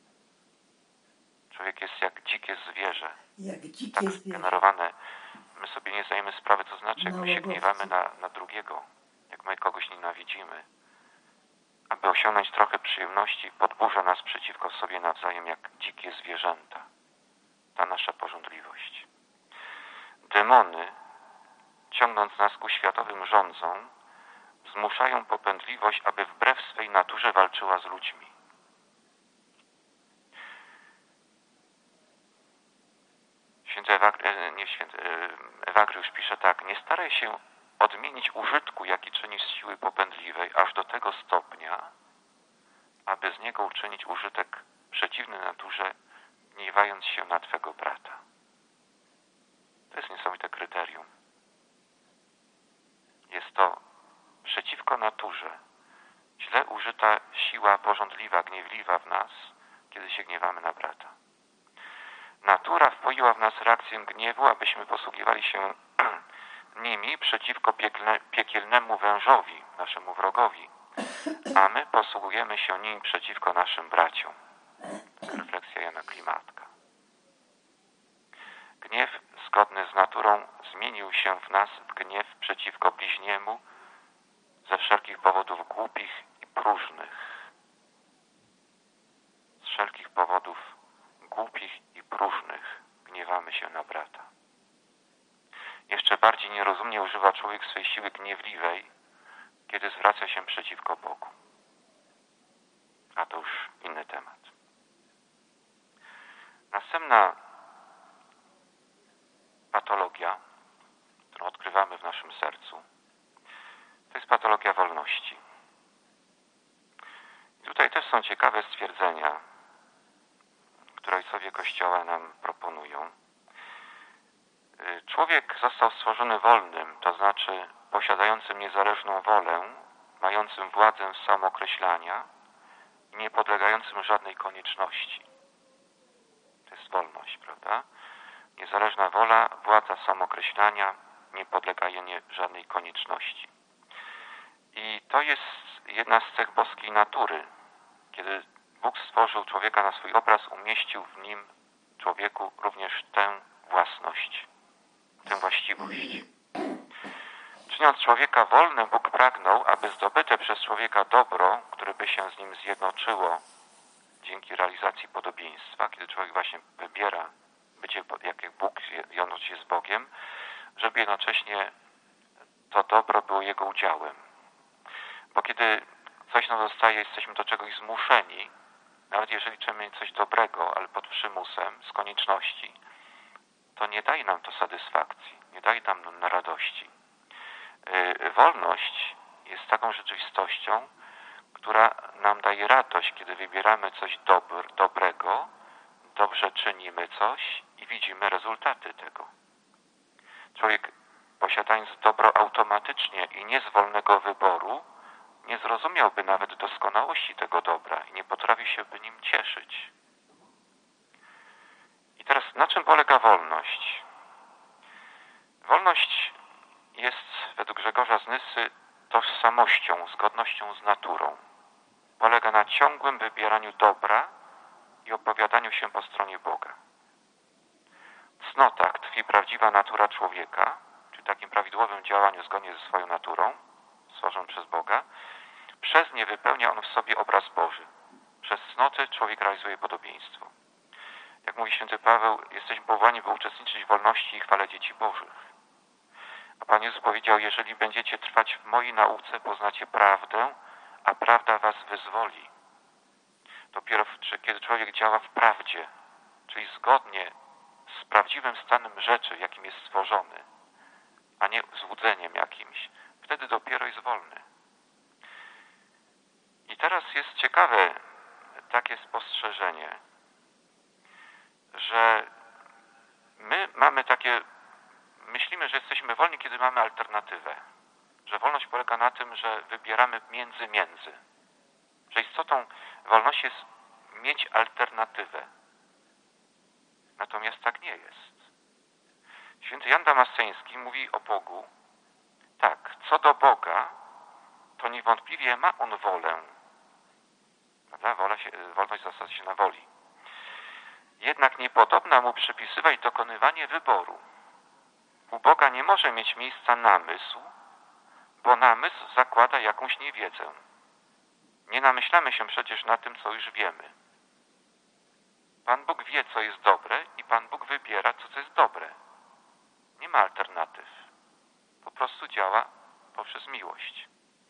Człowiek jest jak dzikie zwierzę. Jak dzikie tak zwierzę. generowane. My sobie nie zdajemy sprawy, to znaczy, jak my się gniewamy na, na drugiego, jak my kogoś nienawidzimy. Aby osiągnąć trochę przyjemności, podburza nas przeciwko sobie nawzajem jak dzikie zwierzęta. Ta nasza pożądliwość. Demony, ciągnąc nas ku światowym rządzom, zmuszają popędliwość, aby wbrew swej naturze walczyła z ludźmi. Święty Ewagry, nie święty, Ewagriusz pisze tak: nie staraj się odmienić użytku, jaki czynisz z siły popędliwej, aż do tego stopnia, aby z niego uczynić użytek przeciwny naturze, gniewając się na twego brata. To jest niesamowite kryterium. Jest to przeciwko naturze źle użyta siła pożądliwa, gniewliwa w nas, kiedy się gniewamy na brata. Natura wpoiła w nas reakcję gniewu, abyśmy posługiwali się nimi przeciwko piekle, piekielnemu wężowi, naszemu wrogowi, a my posługujemy się nimi przeciwko naszym braciom. Refleksja Jana Klimatka. Gniew zgodny z naturą zmienił się w nas w gniew przeciwko bliźniemu ze wszelkich powodów głupich i próżnych. Z wszelkich powodów głupich i próżnych gniewamy się na brata. Jeszcze bardziej nierozumnie używa człowiek swej siły gniewliwej, kiedy zwraca się przeciwko Bogu. A to już inny temat. Następna patologia, którą odkrywamy w naszym sercu, to jest patologia wolności. I tutaj też są ciekawe stwierdzenia, które ojcowie Kościoła nam proponują. Człowiek został stworzony wolnym, to znaczy posiadającym niezależną wolę, mającym władzę samookreślania i nie podlegającym żadnej konieczności. To jest wolność, prawda? Niezależna wola, władza samookreślania, nie podleganie żadnej konieczności. I to jest jedna z cech boskiej natury. Kiedy Bóg stworzył człowieka na swój obraz, umieścił w nim, człowieku, również tę własność, tę właściwość. Czyniąc człowieka wolnym, Bóg pragnął, aby zdobyte przez człowieka dobro, które by się z nim zjednoczyło dzięki realizacji podobieństwa, kiedy człowiek właśnie wybiera bycie jak Bóg, jąc się z Bogiem, żeby jednocześnie to dobro było jego udziałem. Bo kiedy coś nam zostaje, jesteśmy do czegoś zmuszeni, nawet jeżeli czynimy coś dobrego, ale pod przymusem, z konieczności, to nie daje nam to satysfakcji, nie daje nam radości. Yy, wolność jest taką rzeczywistością, która nam daje radość, kiedy wybieramy coś dobr, dobrego, dobrze czynimy coś i widzimy rezultaty tego. Człowiek, posiadając dobro automatycznie i nie z wolnego wyboru, nie zrozumiałby nawet doskonałości tego dobra i nie potrafi się by nim cieszyć. I teraz na czym polega wolność? Wolność jest według Grzegorza z Nyssy tożsamością, zgodnością z naturą. Polega na ciągłym wybieraniu dobra i opowiadaniu się po stronie Boga. W cnotach tkwi prawdziwa natura człowieka, czyli takim prawidłowym działaniu zgodnie ze swoją naturą, stworzoną przez Boga. Przez nie wypełnia on w sobie obraz Boży. Przez cnoty człowiek realizuje podobieństwo. Jak mówi święty Paweł, jesteśmy powołani, by uczestniczyć w wolności i chwale dzieci Bożych. A Pan Jezus powiedział, jeżeli będziecie trwać w mojej nauce, poznacie prawdę, a prawda was wyzwoli. Dopiero kiedy człowiek działa w prawdzie, czyli zgodnie z prawdziwym stanem rzeczy, jakim jest stworzony, a nie złudzeniem jakimś, wtedy dopiero jest wolny. I teraz jest ciekawe takie spostrzeżenie, że my mamy takie, myślimy, że jesteśmy wolni, kiedy mamy alternatywę. Że wolność polega na tym, że wybieramy między między. Że istotą wolności jest mieć alternatywę. Natomiast tak nie jest. Święty Jan Damasceński mówi o Bogu tak, co do Boga, to niewątpliwie ma on wolę. Prawda? Wola się, wolność zasadza się na woli. Jednak niepodobna mu przypisywać dokonywanie wyboru. U Boga nie może mieć miejsca namysł, bo namysł zakłada jakąś niewiedzę. Nie namyślamy się przecież na tym, co już wiemy. Pan Bóg wie, co jest dobre i Pan Bóg wybiera, co, co jest dobre. Nie ma alternatyw. Po prostu działa poprzez miłość.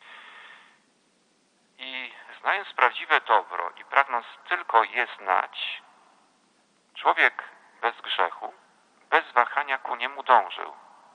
I znając prawdziwe dobro i pragnąc tylko je znać, człowiek bez grzechu, bez wahania ku niemu dążył.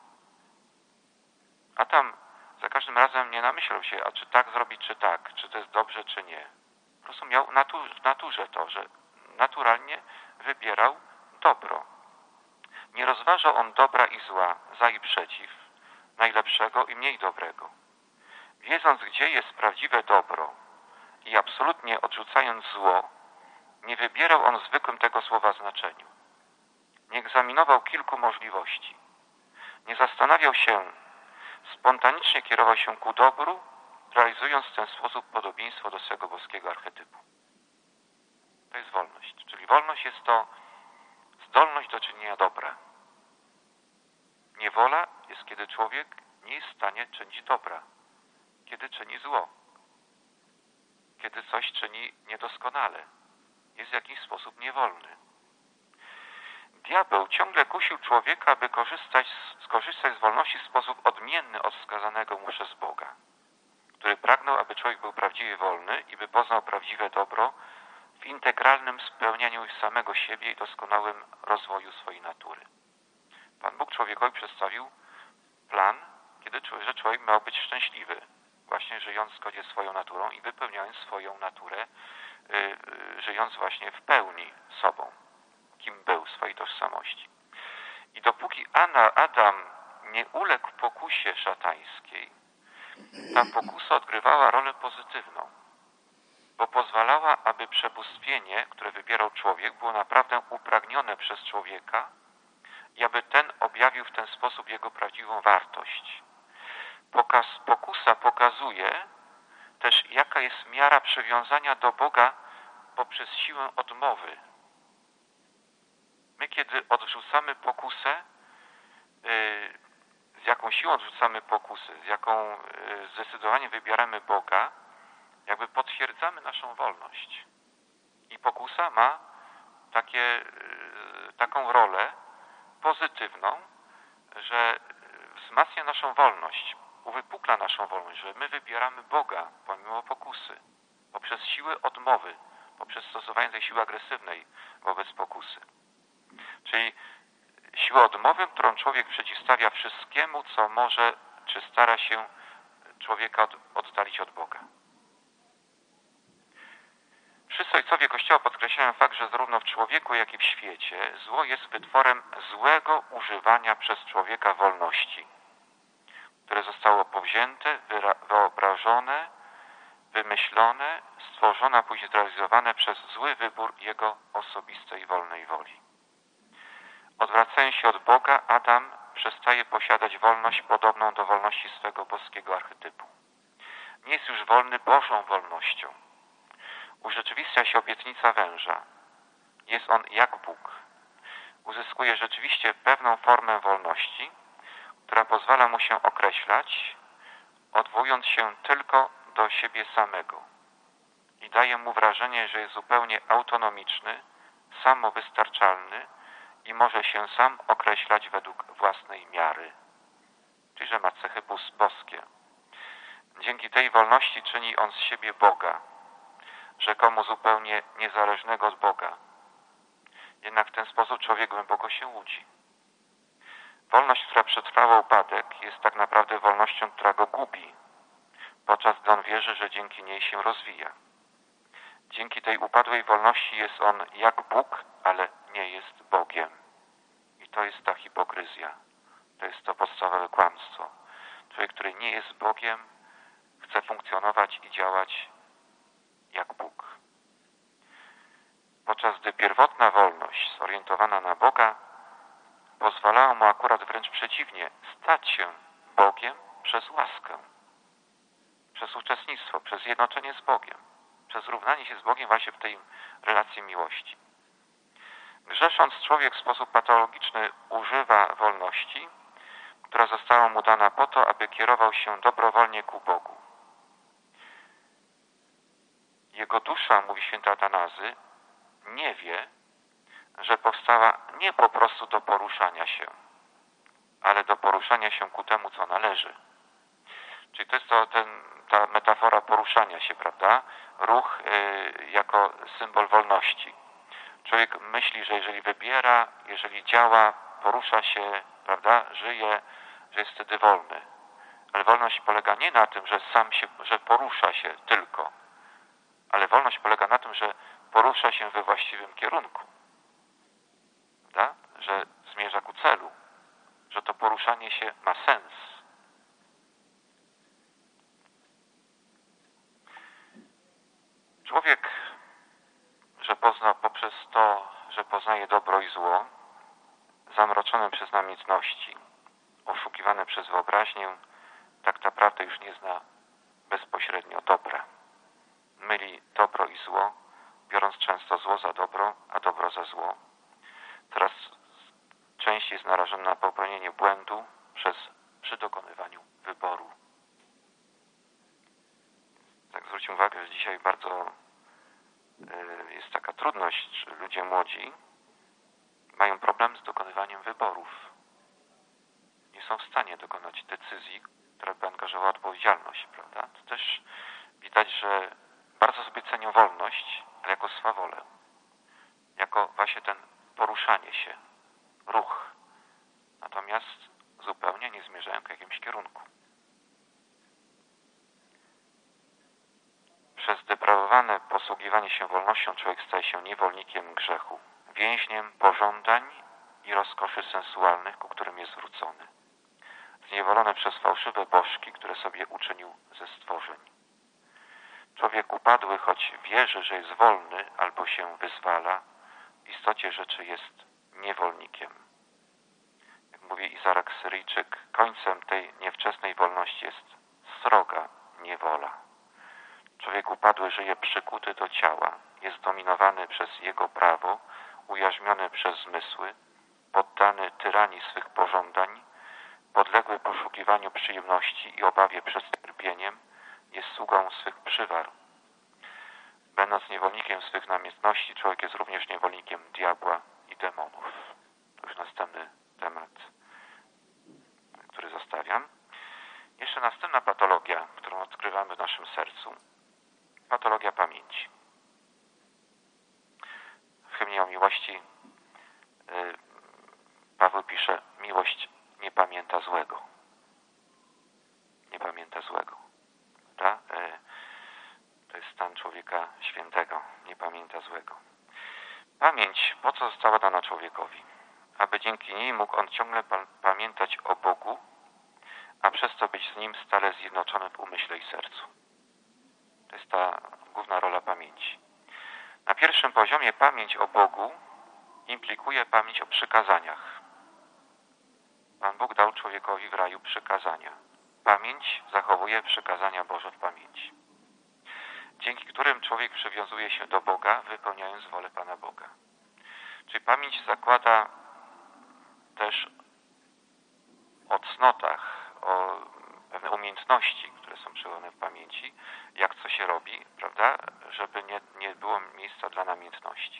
A tam za każdym razem nie namyślał się, a czy tak zrobić, czy tak, czy to jest dobrze, czy nie. Po prostu miał w naturze to, że naturalnie wybierał dobro. Nie rozważał on dobra i zła, za i przeciw, najlepszego i mniej dobrego. Wiedząc, gdzie jest prawdziwe dobro i absolutnie odrzucając zło, nie wybierał on w zwykłym tego słowa znaczeniu. Nie egzaminował kilku możliwości. Nie zastanawiał się, spontanicznie kierował się ku dobru, realizując w ten sposób podobieństwo do swego boskiego archetypu. To jest wolność. Czyli wolność jest to zdolność do czynienia dobra. Niewola jest, kiedy człowiek nie jest w stanie czynić dobra, kiedy czyni zło, kiedy coś czyni niedoskonale, jest w jakiś sposób niewolny. Diabeł ciągle kusił człowieka, aby korzystać, skorzystać z wolności w sposób odmienny od wskazanego mu przez Boga, który pragnął, aby człowiek był prawdziwie wolny i by poznał prawdziwe dobro w integralnym spełnianiu samego siebie i doskonałym rozwoju swojej natury. Pan Bóg człowiekowi przedstawił plan, kiedy że człowiek miał być szczęśliwy, właśnie żyjąc w zgodzie z swoją naturą i wypełniając swoją naturę, yy, żyjąc właśnie w pełni sobą, kim był, swojej tożsamości. I dopóki Anna, Adam nie uległ pokusie szatańskiej, ta pokusa odgrywała rolę pozytywną, bo pozwalała, aby przebóstwienie, które wybierał człowiek, było naprawdę upragnione przez człowieka i aby ten objawił w ten sposób jego prawdziwą wartość. Pokaz, pokusa pokazuje też, jaka jest miara przywiązania do Boga poprzez siłę odmowy. My, kiedy odrzucamy pokusę, z jaką siłą odrzucamy pokusę, z jaką zdecydowanie wybieramy Boga, jakby potwierdzamy naszą wolność. I pokusa ma takie, taką rolę pozytywną, że wzmacnia naszą wolność, uwypukla naszą wolność, że my wybieramy Boga pomimo pokusy, poprzez siłę odmowy, poprzez stosowanie tej siły agresywnej wobec pokusy. Czyli siła odmowy, którą człowiek przeciwstawia wszystkiemu, co może, czy stara się człowieka oddalić od Boga. Wszyscy ojcowie Kościoła podkreślają fakt, że zarówno w człowieku, jak i w świecie zło jest wytworem złego używania przez człowieka wolności, które zostało powzięte, wyobrażone, wymyślone, stworzone, a później zrealizowane przez zły wybór jego osobistej wolnej woli. Odwracając się od Boga, Adam przestaje posiadać wolność podobną do wolności swego boskiego archetypu. Nie jest już wolny Bożą wolnością. Urzeczywistnia się obietnica węża. Jest on jak Bóg. Uzyskuje rzeczywiście pewną formę wolności, która pozwala mu się określać, odwołując się tylko do siebie samego. I daje mu wrażenie, że jest zupełnie autonomiczny, samowystarczalny i może się sam określać według własnej miary. Czyli, że ma cechy boskie. Dzięki tej wolności czyni on z siebie Boga, rzekomo zupełnie niezależnego od Boga. Jednak w ten sposób człowiek głęboko się łudzi. Wolność, która przetrwała upadek, jest tak naprawdę wolnością, która go gubi, podczas gdy on wierzy, że dzięki niej się rozwija. Dzięki tej upadłej wolności jest on jak Bóg, ale nie jest Bogiem. I to jest ta hipokryzja. To jest to podstawowe kłamstwo. Człowiek, który nie jest Bogiem, chce funkcjonować i działać jak Bóg. Podczas gdy pierwotna wolność zorientowana na Boga pozwalała mu akurat wręcz przeciwnie, stać się Bogiem przez łaskę, przez uczestnictwo, przez zjednoczenie z Bogiem, przez równanie się z Bogiem właśnie w tej relacji miłości. Grzesząc, człowiek w sposób patologiczny używa wolności, która została mu dana po to, aby kierował się dobrowolnie ku Bogu. Jego dusza, mówi święty Atanazy, nie wie, że powstała nie po prostu do poruszania się, ale do poruszania się ku temu, co należy. Czyli to jest to, ten, ta metafora poruszania się, prawda? Ruch y, jako symbol wolności. Człowiek myśli, że jeżeli wybiera, jeżeli działa, porusza się, prawda, żyje, że jest wtedy wolny. Ale wolność polega nie na tym, że sam się, że porusza się tylko, ale wolność polega na tym, że porusza się we właściwym kierunku, prawda? Że zmierza ku celu, że to poruszanie się ma sens. Człowiek, że pozna poprzez to, że poznaje dobro i zło, zamroczony przez namiętności, oszukiwany przez wyobraźnię, tak naprawdę już nie zna bezpośrednio dobre. Myli dobro i zło, biorąc często zło za dobro, a dobro za zło. Coraz częściej jest narażony na popełnienie błędu przez, przy dokonywaniu wyboru. Tak, zwróćmy uwagę, że dzisiaj bardzo y, jest taka trudność, że ludzie młodzi mają problem z dokonywaniem wyborów. Nie są w stanie dokonać decyzji, która by angażowała odpowiedzialność, prawda? To też widać, że bardzo sobie cenią wolność, ale jako swawolę. Jako właśnie ten poruszanie się, ruch. Natomiast zupełnie nie zmierzają w jakimś kierunku. Przez deprawowane posługiwanie się wolnością człowiek staje się niewolnikiem grzechu, więźniem pożądań i rozkoszy sensualnych, ku którym jest zwrócony. Zniewolony przez fałszywe bożki, które sobie uczynił ze stworzeń. Człowiek upadły, choć wierzy, że jest wolny albo się wyzwala, w istocie rzeczy jest niewolnikiem. Jak mówi Izarak Syryjczyk, końcem tej niewczesnej wolności jest sroga niewola. Człowiek upadły żyje przykuty do ciała, jest dominowany przez jego prawo, ujarzmiony przez zmysły, poddany tyranii swych pożądań, podległy poszukiwaniu przyjemności i obawie przed cierpieniem, jest sługą swych przywar. Będąc niewolnikiem swych namiętności, człowiek jest również niewolnikiem diabła i demonów. To już następny temat, który zostawiam. Jeszcze następna patologia, którą odkrywamy w naszym sercu. Patologia pamięci. W hymnie o miłości Paweł pisze, miłość nie pamięta złego. Nie pamięta złego. Prawda? To jest stan człowieka świętego. Nie pamięta złego. Pamięć po co została dana człowiekowi? Aby dzięki niej mógł on ciągle pa- pamiętać o Bogu, a przez to być z Nim stale zjednoczony w umyśle i sercu. To jest ta główna rola pamięci. Na pierwszym poziomie pamięć o Bogu implikuje pamięć o przykazaniach. Pan Bóg dał człowiekowi w raju przykazania. Pamięć zachowuje przykazania Boże w pamięci, dzięki którym człowiek przywiązuje się do Boga, wypełniając wolę Pana Boga. Czyli pamięć zakłada też o cnotach, o pewne umiejętności, które są przywołane w pamięci, jak co się robi, prawda, żeby nie, nie było miejsca dla namiętności.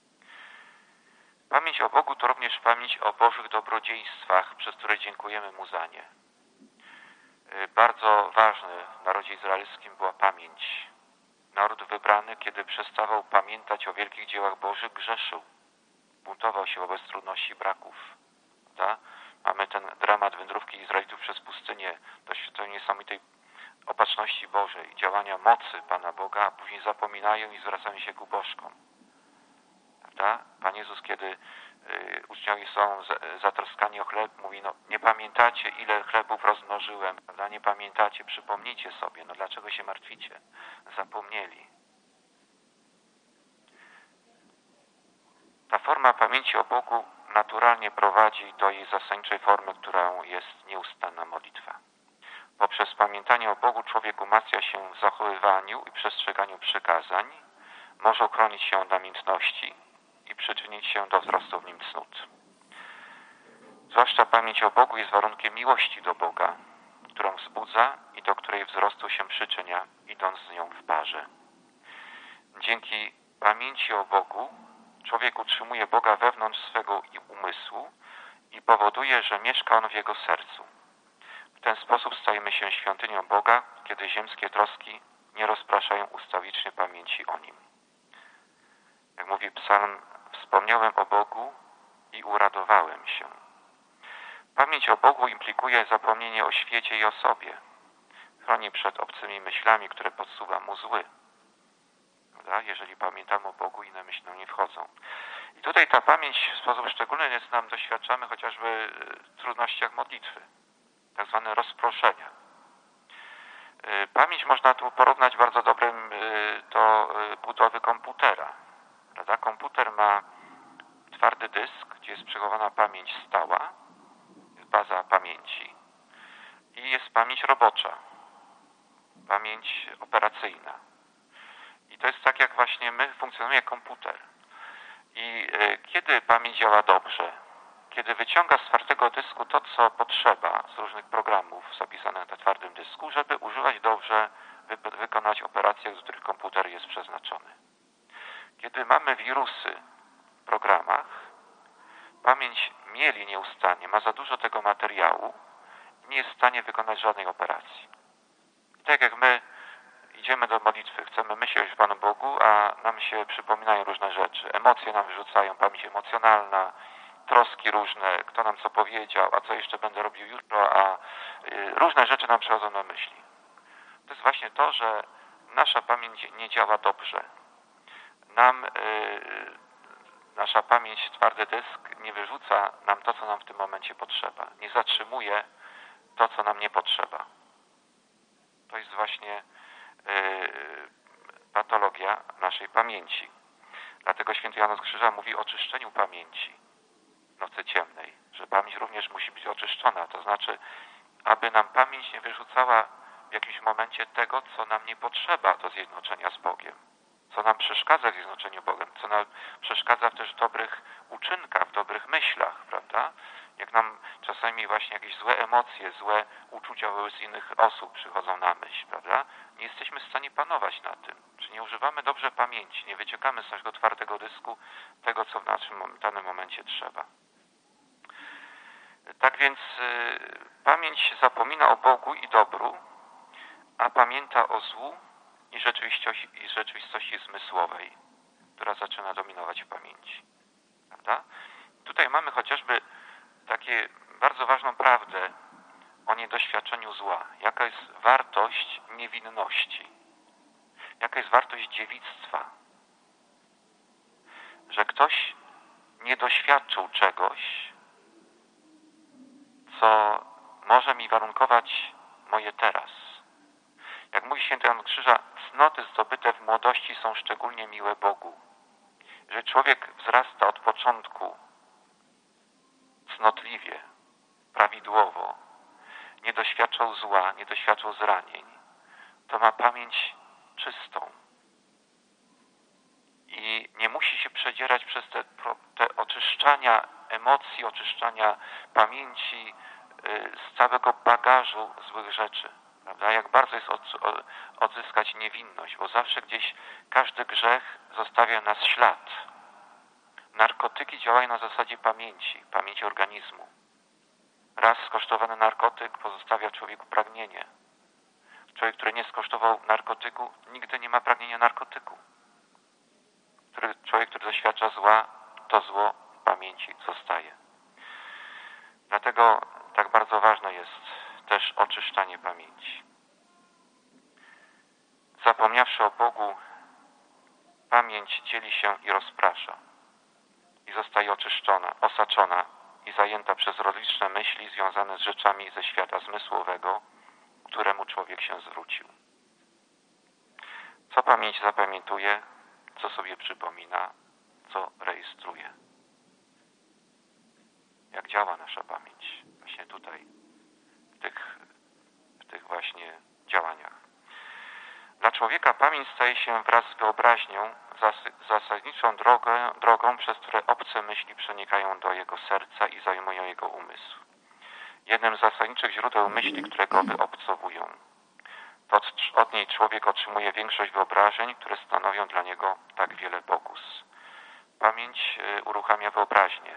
Pamięć o Bogu to również pamięć o Bożych dobrodziejstwach, przez które dziękujemy Mu za nie. Bardzo ważny w narodzie izraelskim była pamięć. Naród wybrany, kiedy przestawał pamiętać o wielkich dziełach Bożych, grzeszył. Buntował się wobec trudności i braków. Prawda? Mamy ten dramat wędrówki Izraelitów przez pustynię, doświadczenie niesamowitej opatrzności Bożej, działania mocy Pana Boga, a później zapominają i zwracają się ku bożkom. Prawda? Pan Jezus, kiedy y, uczniowie są z, zatroskani o chleb, mówi, no nie pamiętacie, ile chlebów rozmnożyłem, prawda? Nie pamiętacie, przypomnijcie sobie, no dlaczego się martwicie? Zapomnieli. Ta forma pamięci o Bogu naturalnie prowadzi do jej zasadniczej formy, którą jest nieustanna modlitwa. Poprzez pamiętanie o Bogu człowiek umacnia się w zachowywaniu i przestrzeganiu przykazań, może uchronić się od namiętności i przyczynić się do wzrostu w nim cnót. Zwłaszcza pamięć o Bogu jest warunkiem miłości do Boga, którą wzbudza i do której wzrostu się przyczynia, idąc z nią w parze. Dzięki pamięci o Bogu człowiek utrzymuje Boga wewnątrz swego umysłu i powoduje, że mieszka On w jego sercu. W ten sposób stajemy się świątynią Boga, kiedy ziemskie troski nie rozpraszają ustawicznie pamięci o Nim. Jak mówi psalm, wspomniałem o Bogu i uradowałem się. Pamięć o Bogu implikuje zapomnienie o świecie i o sobie. Chroni przed obcymi myślami, które podsuwa mu zły. Prawda? Jeżeli pamiętamy o Bogu, inne myśli nam nie wchodzą. I tutaj ta pamięć w sposób szczególny jest nam doświadczamy chociażby w trudnościach modlitwy, tak zwane rozproszenia. Pamięć można tu porównać bardzo dobrym do budowy komputera. Prawda? Komputer ma twardy dysk, gdzie jest przechowana pamięć stała, jest baza pamięci i jest pamięć robocza. pamięć operacyjna. I to jest tak, jak właśnie my funkcjonujemy jak komputer. I y, kiedy pamięć działa dobrze? Kiedy wyciąga z twardego dysku to, co potrzeba z różnych programów zapisanych na twardym dysku, żeby używać dobrze, wy, wykonać operacje, do których komputer jest przeznaczony. Kiedy mamy wirusy w programach, pamięć mieli nieustannie, ma za dużo tego materiału i nie jest w stanie wykonać żadnej operacji. I tak jak my idziemy do modlitwy, chcemy myśleć o Panu Bogu, a nam się przypominają różne rzeczy. Emocje nam wyrzucają, pamięć emocjonalna, troski różne, kto nam co powiedział, a co jeszcze będę robił jutro, a y, różne rzeczy nam przychodzą na myśli. To jest właśnie to, że nasza pamięć nie działa dobrze. Nam, y, nasza pamięć, twardy dysk nie wyrzuca nam to, co nam w tym momencie potrzeba. Nie zatrzymuje to, co nam nie potrzeba. To jest właśnie patologia naszej pamięci. Dlatego święty Jan z Krzyża mówi o czyszczeniu pamięci w nocy ciemnej, że pamięć również musi być oczyszczona, to znaczy, aby nam pamięć nie wyrzucała w jakimś momencie tego, co nam nie potrzeba do zjednoczenia z Bogiem, co nam przeszkadza w zjednoczeniu z Bogiem, co nam przeszkadza w też dobrych uczynkach, w dobrych myślach, prawda? Jak nam czasami właśnie jakieś złe emocje, złe uczucia wobec innych osób przychodzą na myśl, prawda? Nie jesteśmy w stanie panować nad tym. Czy nie używamy dobrze pamięci, nie wyciągamy z naszego twardego dysku tego, co w naszym danym momencie trzeba. Tak więc y, pamięć zapomina o Bogu i dobru, a pamięta o złu i rzeczywistości, i rzeczywistości zmysłowej, która zaczyna dominować w pamięci. Prawda? Tutaj mamy chociażby takie bardzo ważną prawdę o niedoświadczeniu zła. Jaka jest wartość niewinności? Jaka jest wartość dziewictwa? Że ktoś nie doświadczył czegoś, co może mi warunkować moje teraz. Jak mówi święty Jan Krzyża, cnoty zdobyte w młodości są szczególnie miłe Bogu. Że człowiek wzrasta od początku cnotliwie, prawidłowo, nie doświadczał zła, nie doświadczał zranień, to ma pamięć czystą. I nie musi się przedzierać przez te, te oczyszczania emocji, oczyszczania pamięci z całego bagażu złych rzeczy. Prawda? Jak bardzo jest od, odzyskać niewinność, bo zawsze gdzieś każdy grzech zostawia nas ślad. Narkotyki działają na zasadzie pamięci, pamięci organizmu. Raz skosztowany narkotyk pozostawia w człowieku pragnienie. Człowiek, który nie skosztował narkotyku, nigdy nie ma pragnienia narkotyku. Człowiek, który doświadcza zła, to zło w pamięci zostaje. Dlatego tak bardzo ważne jest też oczyszczanie pamięci. Zapomniawszy o Bogu, pamięć dzieli się i rozprasza. I zostaje oczyszczona, osaczona i zajęta przez rozliczne myśli związane z rzeczami ze świata zmysłowego, któremu człowiek się zwrócił. Co pamięć zapamiętuje, co sobie przypomina, co rejestruje. Jak działa nasza pamięć właśnie tutaj, w tych, w tych właśnie działaniach. Dla człowieka pamięć staje się wraz z wyobraźnią zasadniczą drogę, drogą, przez które obce myśli przenikają do jego serca i zajmują jego umysł. Jednym z zasadniczych źródeł myśli, które go wyobcowują. To od niej człowiek otrzymuje większość wyobrażeń, które stanowią dla niego tak wiele pokus. Pamięć uruchamia wyobraźnię.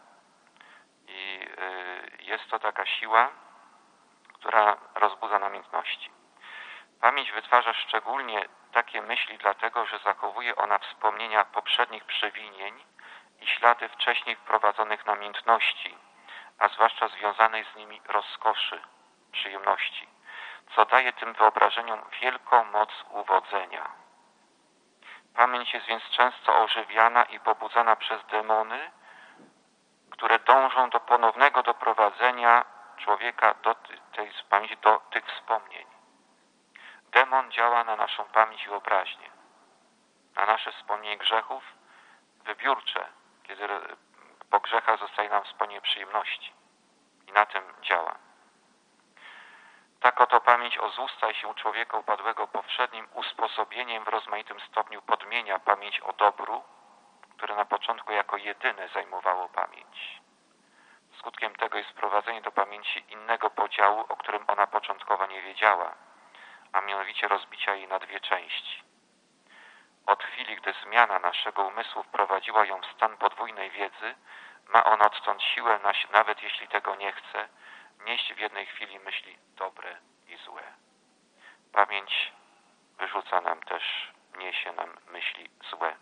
I jest to taka siła, która rozbudza namiętności. Pamięć wytwarza szczególnie takie myśli dlatego, że zachowuje ona wspomnienia poprzednich przewinień i ślady wcześniej wprowadzonych namiętności, a zwłaszcza związanej z nimi rozkoszy, przyjemności, co daje tym wyobrażeniom wielką moc uwodzenia. Pamięć jest więc często ożywiana i pobudzana przez demony, które dążą do ponownego doprowadzenia człowieka do tej pamięci, do tych wspomnień. Demon działa na naszą pamięć i wyobraźnię, na nasze wspomnienie grzechów wybiórcze, kiedy po grzechach zostaje nam wspomnienie przyjemności. I na tym działa. Tak oto pamięć o złu staje się u człowieka upadłego powszednim usposobieniem w rozmaitym stopniu podmienia pamięć o dobru, które na początku jako jedyne zajmowało pamięć. Skutkiem tego jest wprowadzenie do pamięci innego podziału, o którym ona początkowo nie wiedziała, a mianowicie rozbicia jej na dwie części. Od chwili, gdy zmiana naszego umysłu wprowadziła ją w stan podwójnej wiedzy, ma ona odtąd siłę, nawet jeśli tego nie chce, nieść w jednej chwili myśli dobre i złe. Pamięć wyrzuca nam też, niesie nam myśli złe.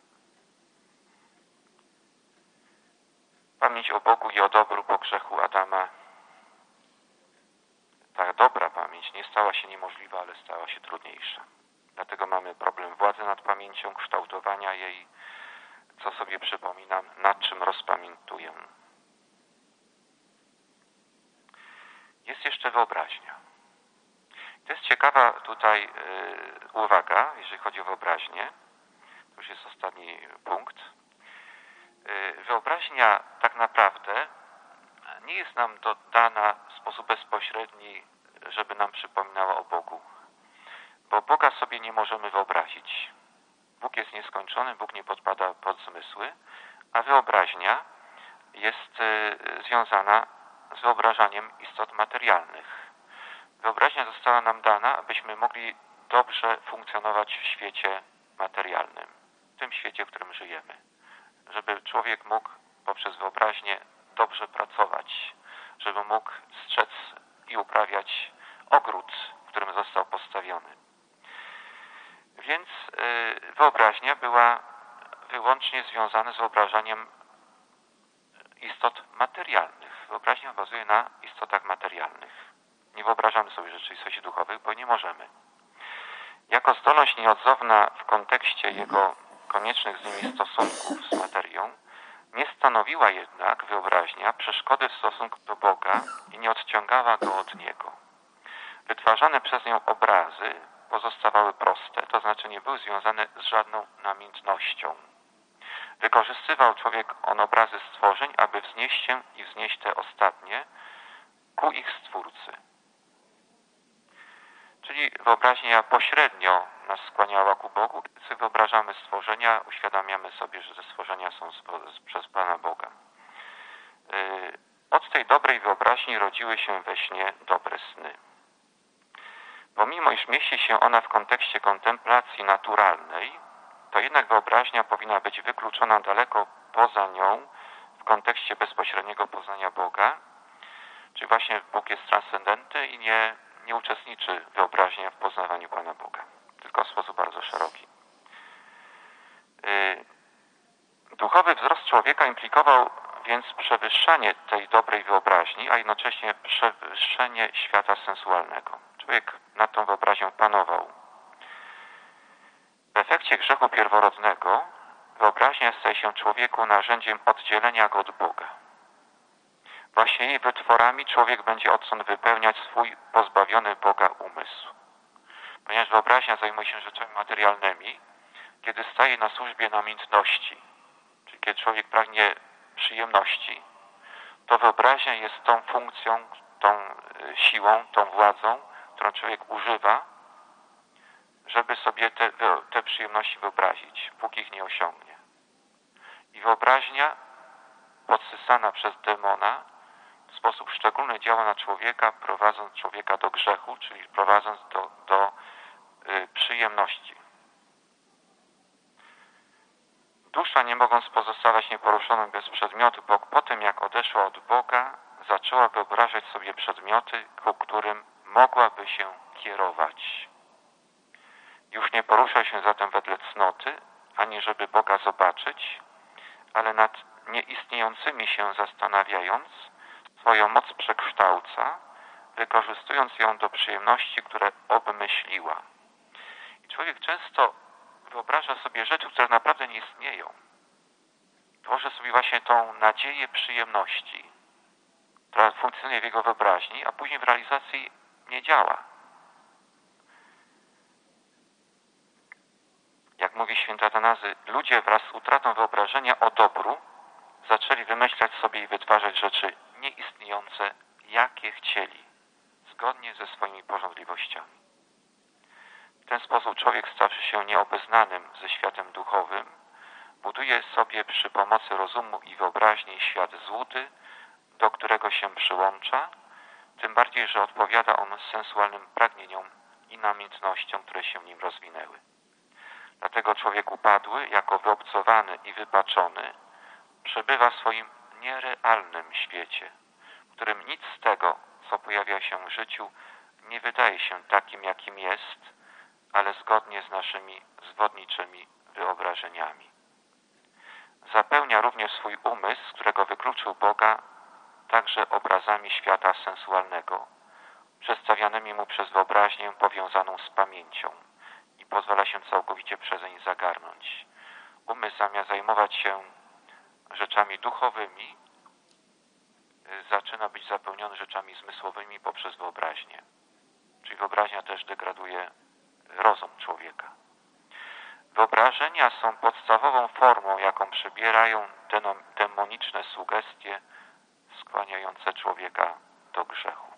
Pamięć o Bogu i o dobru po grzechu Adama, ta dobra pamięć nie stała się niemożliwa, ale stała się trudniejsza. Dlatego mamy problem władzy nad pamięcią, kształtowania jej, co sobie przypominam, nad czym rozpamiętuję. Jest jeszcze wyobraźnia. To jest ciekawa tutaj yy, uwaga, jeżeli chodzi o wyobraźnię. To już jest ostatni punkt. Yy, wyobraźnia tak naprawdę nie jest nam dana w sposób bezpośredni, żeby nam przypominała o Bogu. Bo Boga sobie nie możemy wyobrazić. Bóg jest nieskończony, Bóg nie podpada pod zmysły, a wyobraźnia jest yy, związana z wyobrażaniem istot materialnych. Wyobraźnia została nam dana, abyśmy mogli dobrze funkcjonować w świecie materialnym, w tym świecie, w którym żyjemy. Żeby człowiek mógł poprzez wyobraźnię dobrze pracować, żeby mógł strzec i uprawiać ogród, w którym został postawiony. Więc yy, wyobraźnia była wyłącznie związana z wyobrażaniem istot materialnych. Wyobraźnia bazuje na istotach materialnych. Nie wyobrażamy sobie rzeczywistości duchowych, bo nie możemy. Jako zdolność nieodzowna w kontekście jego koniecznych z nimi stosunków z materią, nie stanowiła jednak wyobraźnia przeszkody w stosunku do Boga i nie odciągała go od Niego. Wytwarzane przez nią obrazy pozostawały proste, to znaczy nie były związane z żadną namiętnością. Wykorzystywał człowiek on obrazy stworzeń, aby wznieść się i wznieść te ostatnie ku ich Stwórcy. Czyli wyobraźnia pośrednio nas skłaniała ku Bogu. Gdy wyobrażamy stworzenia, uświadamiamy sobie, że te stworzenia są przez Pana Boga. Od tej dobrej wyobraźni rodziły się we śnie dobre sny. Pomimo iż mieści się ona w kontekście kontemplacji naturalnej, to jednak wyobraźnia powinna być wykluczona daleko poza nią w kontekście bezpośredniego poznania Boga, czyli właśnie Bóg jest transcendentny i nie, nie uczestniczy wyobraźnia w poznawaniu Pana Boga, tylko w sposób bardzo szeroki. Duchowy wzrost człowieka implikował więc przewyższanie tej dobrej wyobraźni, a jednocześnie przewyższenie świata sensualnego. Człowiek nad tą wyobraźnią panował. W efekcie grzechu pierworodnego wyobraźnia staje się człowieku narzędziem oddzielenia go od Boga. Właśnie jej wytworami człowiek będzie odtąd wypełniać swój pozbawiony Boga umysł. Ponieważ wyobraźnia zajmuje się rzeczami materialnymi, kiedy staje na służbie namiętności, czyli kiedy człowiek pragnie przyjemności, to wyobraźnia jest tą funkcją, tą siłą, tą władzą, którą człowiek używa, żeby sobie te, te przyjemności wyobrazić, póki ich nie osiągnie. I wyobraźnia podsysana przez demona w sposób szczególny działa na człowieka, prowadząc człowieka do grzechu, czyli prowadząc do, do y, przyjemności. Dusza, nie mogąc pozostawać nieporuszoną bez przedmiotu, bo po tym jak odeszła od Boga, zaczęła wyobrażać sobie przedmioty, ku którym mogłaby się kierować. Już nie porusza się zatem wedle cnoty, ani żeby Boga zobaczyć, ale nad nieistniejącymi się zastanawiając, swoją moc przekształca, wykorzystując ją do przyjemności, które obmyśliła. I człowiek często wyobraża sobie rzeczy, które naprawdę nie istnieją. Tworzy sobie właśnie tą nadzieję przyjemności, która funkcjonuje w jego wyobraźni, a później w realizacji nie działa. Jak mówi święty Atanazy, ludzie wraz z utratą wyobrażenia o dobru zaczęli wymyślać sobie i wytwarzać rzeczy nieistniejące, jakie chcieli, z zgodnie ze swoimi pożądliwościami. W ten sposób człowiek, stawszy się nieobeznanym ze światem duchowym, buduje sobie przy pomocy rozumu i wyobraźni świat złudy, do którego się przyłącza, tym bardziej, że odpowiada on sensualnym pragnieniom i namiętnościom, które się w nim rozwinęły. Dlatego człowiek upadły, jako wyobcowany i wypaczony, przebywa w swoim nierealnym świecie, w którym nic z tego, co pojawia się w życiu, nie wydaje się takim, jakim jest, ale zgodnie z naszymi zwodniczymi wyobrażeniami. Zapełnia również swój umysł, z którego wykluczył Boga, także obrazami świata sensualnego, przedstawianymi mu przez wyobraźnię powiązaną z pamięcią i pozwala się całkowicie przezeń zagarnąć. Umysł, zamiast zajmować się rzeczami duchowymi, zaczyna być zapełniony rzeczami zmysłowymi poprzez wyobraźnię. Czyli wyobraźnia też degraduje rozum człowieka. Wyobrażenia są podstawową formą, jaką przybierają demoniczne sugestie skłaniające człowieka do grzechu.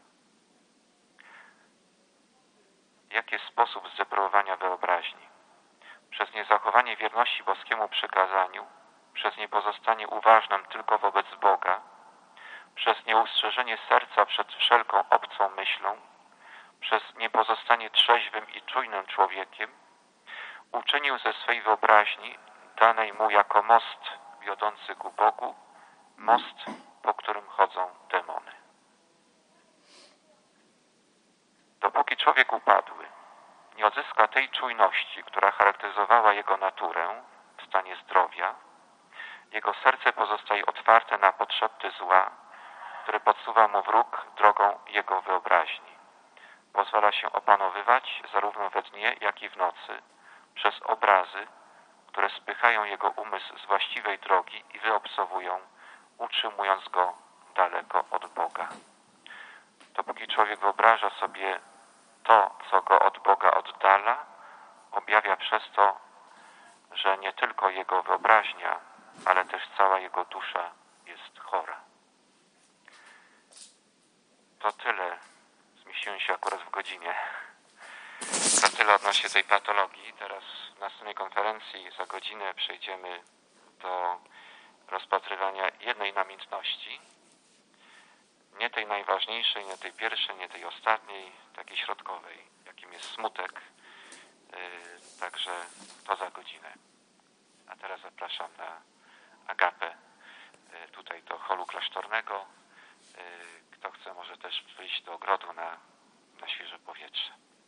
Jaki jest sposób zdeprawowania wyobraźni? Przez niezachowanie wierności boskiemu przykazaniu, przez niepozostanie uważnym tylko wobec Boga, przez nieustrzeżenie serca przed wszelką obcą myślą, przez niepozostanie trzeźwym i czujnym człowiekiem, uczynił ze swej wyobraźni, danej mu jako most wiodący ku Bogu, most, po którym chodzą demony. Dopóki człowiek upadły nie odzyska tej czujności, która charakteryzowała jego naturę w stanie zdrowia, jego serce pozostaje otwarte na podszepty zła, które podsuwa mu wróg drogą jego wyobraźni. Pozwala się opanowywać zarówno we dnie, jak i w nocy przez obrazy, które spychają jego umysł z właściwej drogi i wyobcowują, utrzymując go daleko od Boga. Dopóki człowiek wyobraża sobie to, co go od Boga oddala, objawia przez to, że nie tylko jego wyobraźnia, ale też cała jego dusza jest chora. To tyle. Zmieściłem się akurat w godzinie. To tyle odnośnie tej patologii. Teraz w następnej konferencji za godzinę przejdziemy do rozpatrywania jednej namiętności. Nie tej najważniejszej, nie tej pierwszej, nie tej ostatniej, takiej środkowej, jakim jest smutek. Yy, także to za godzinę. A teraz zapraszam na agapę yy, tutaj do holu klasztornego. Yy, kto chce, może też wyjść do ogrodu na, na świeże powietrze.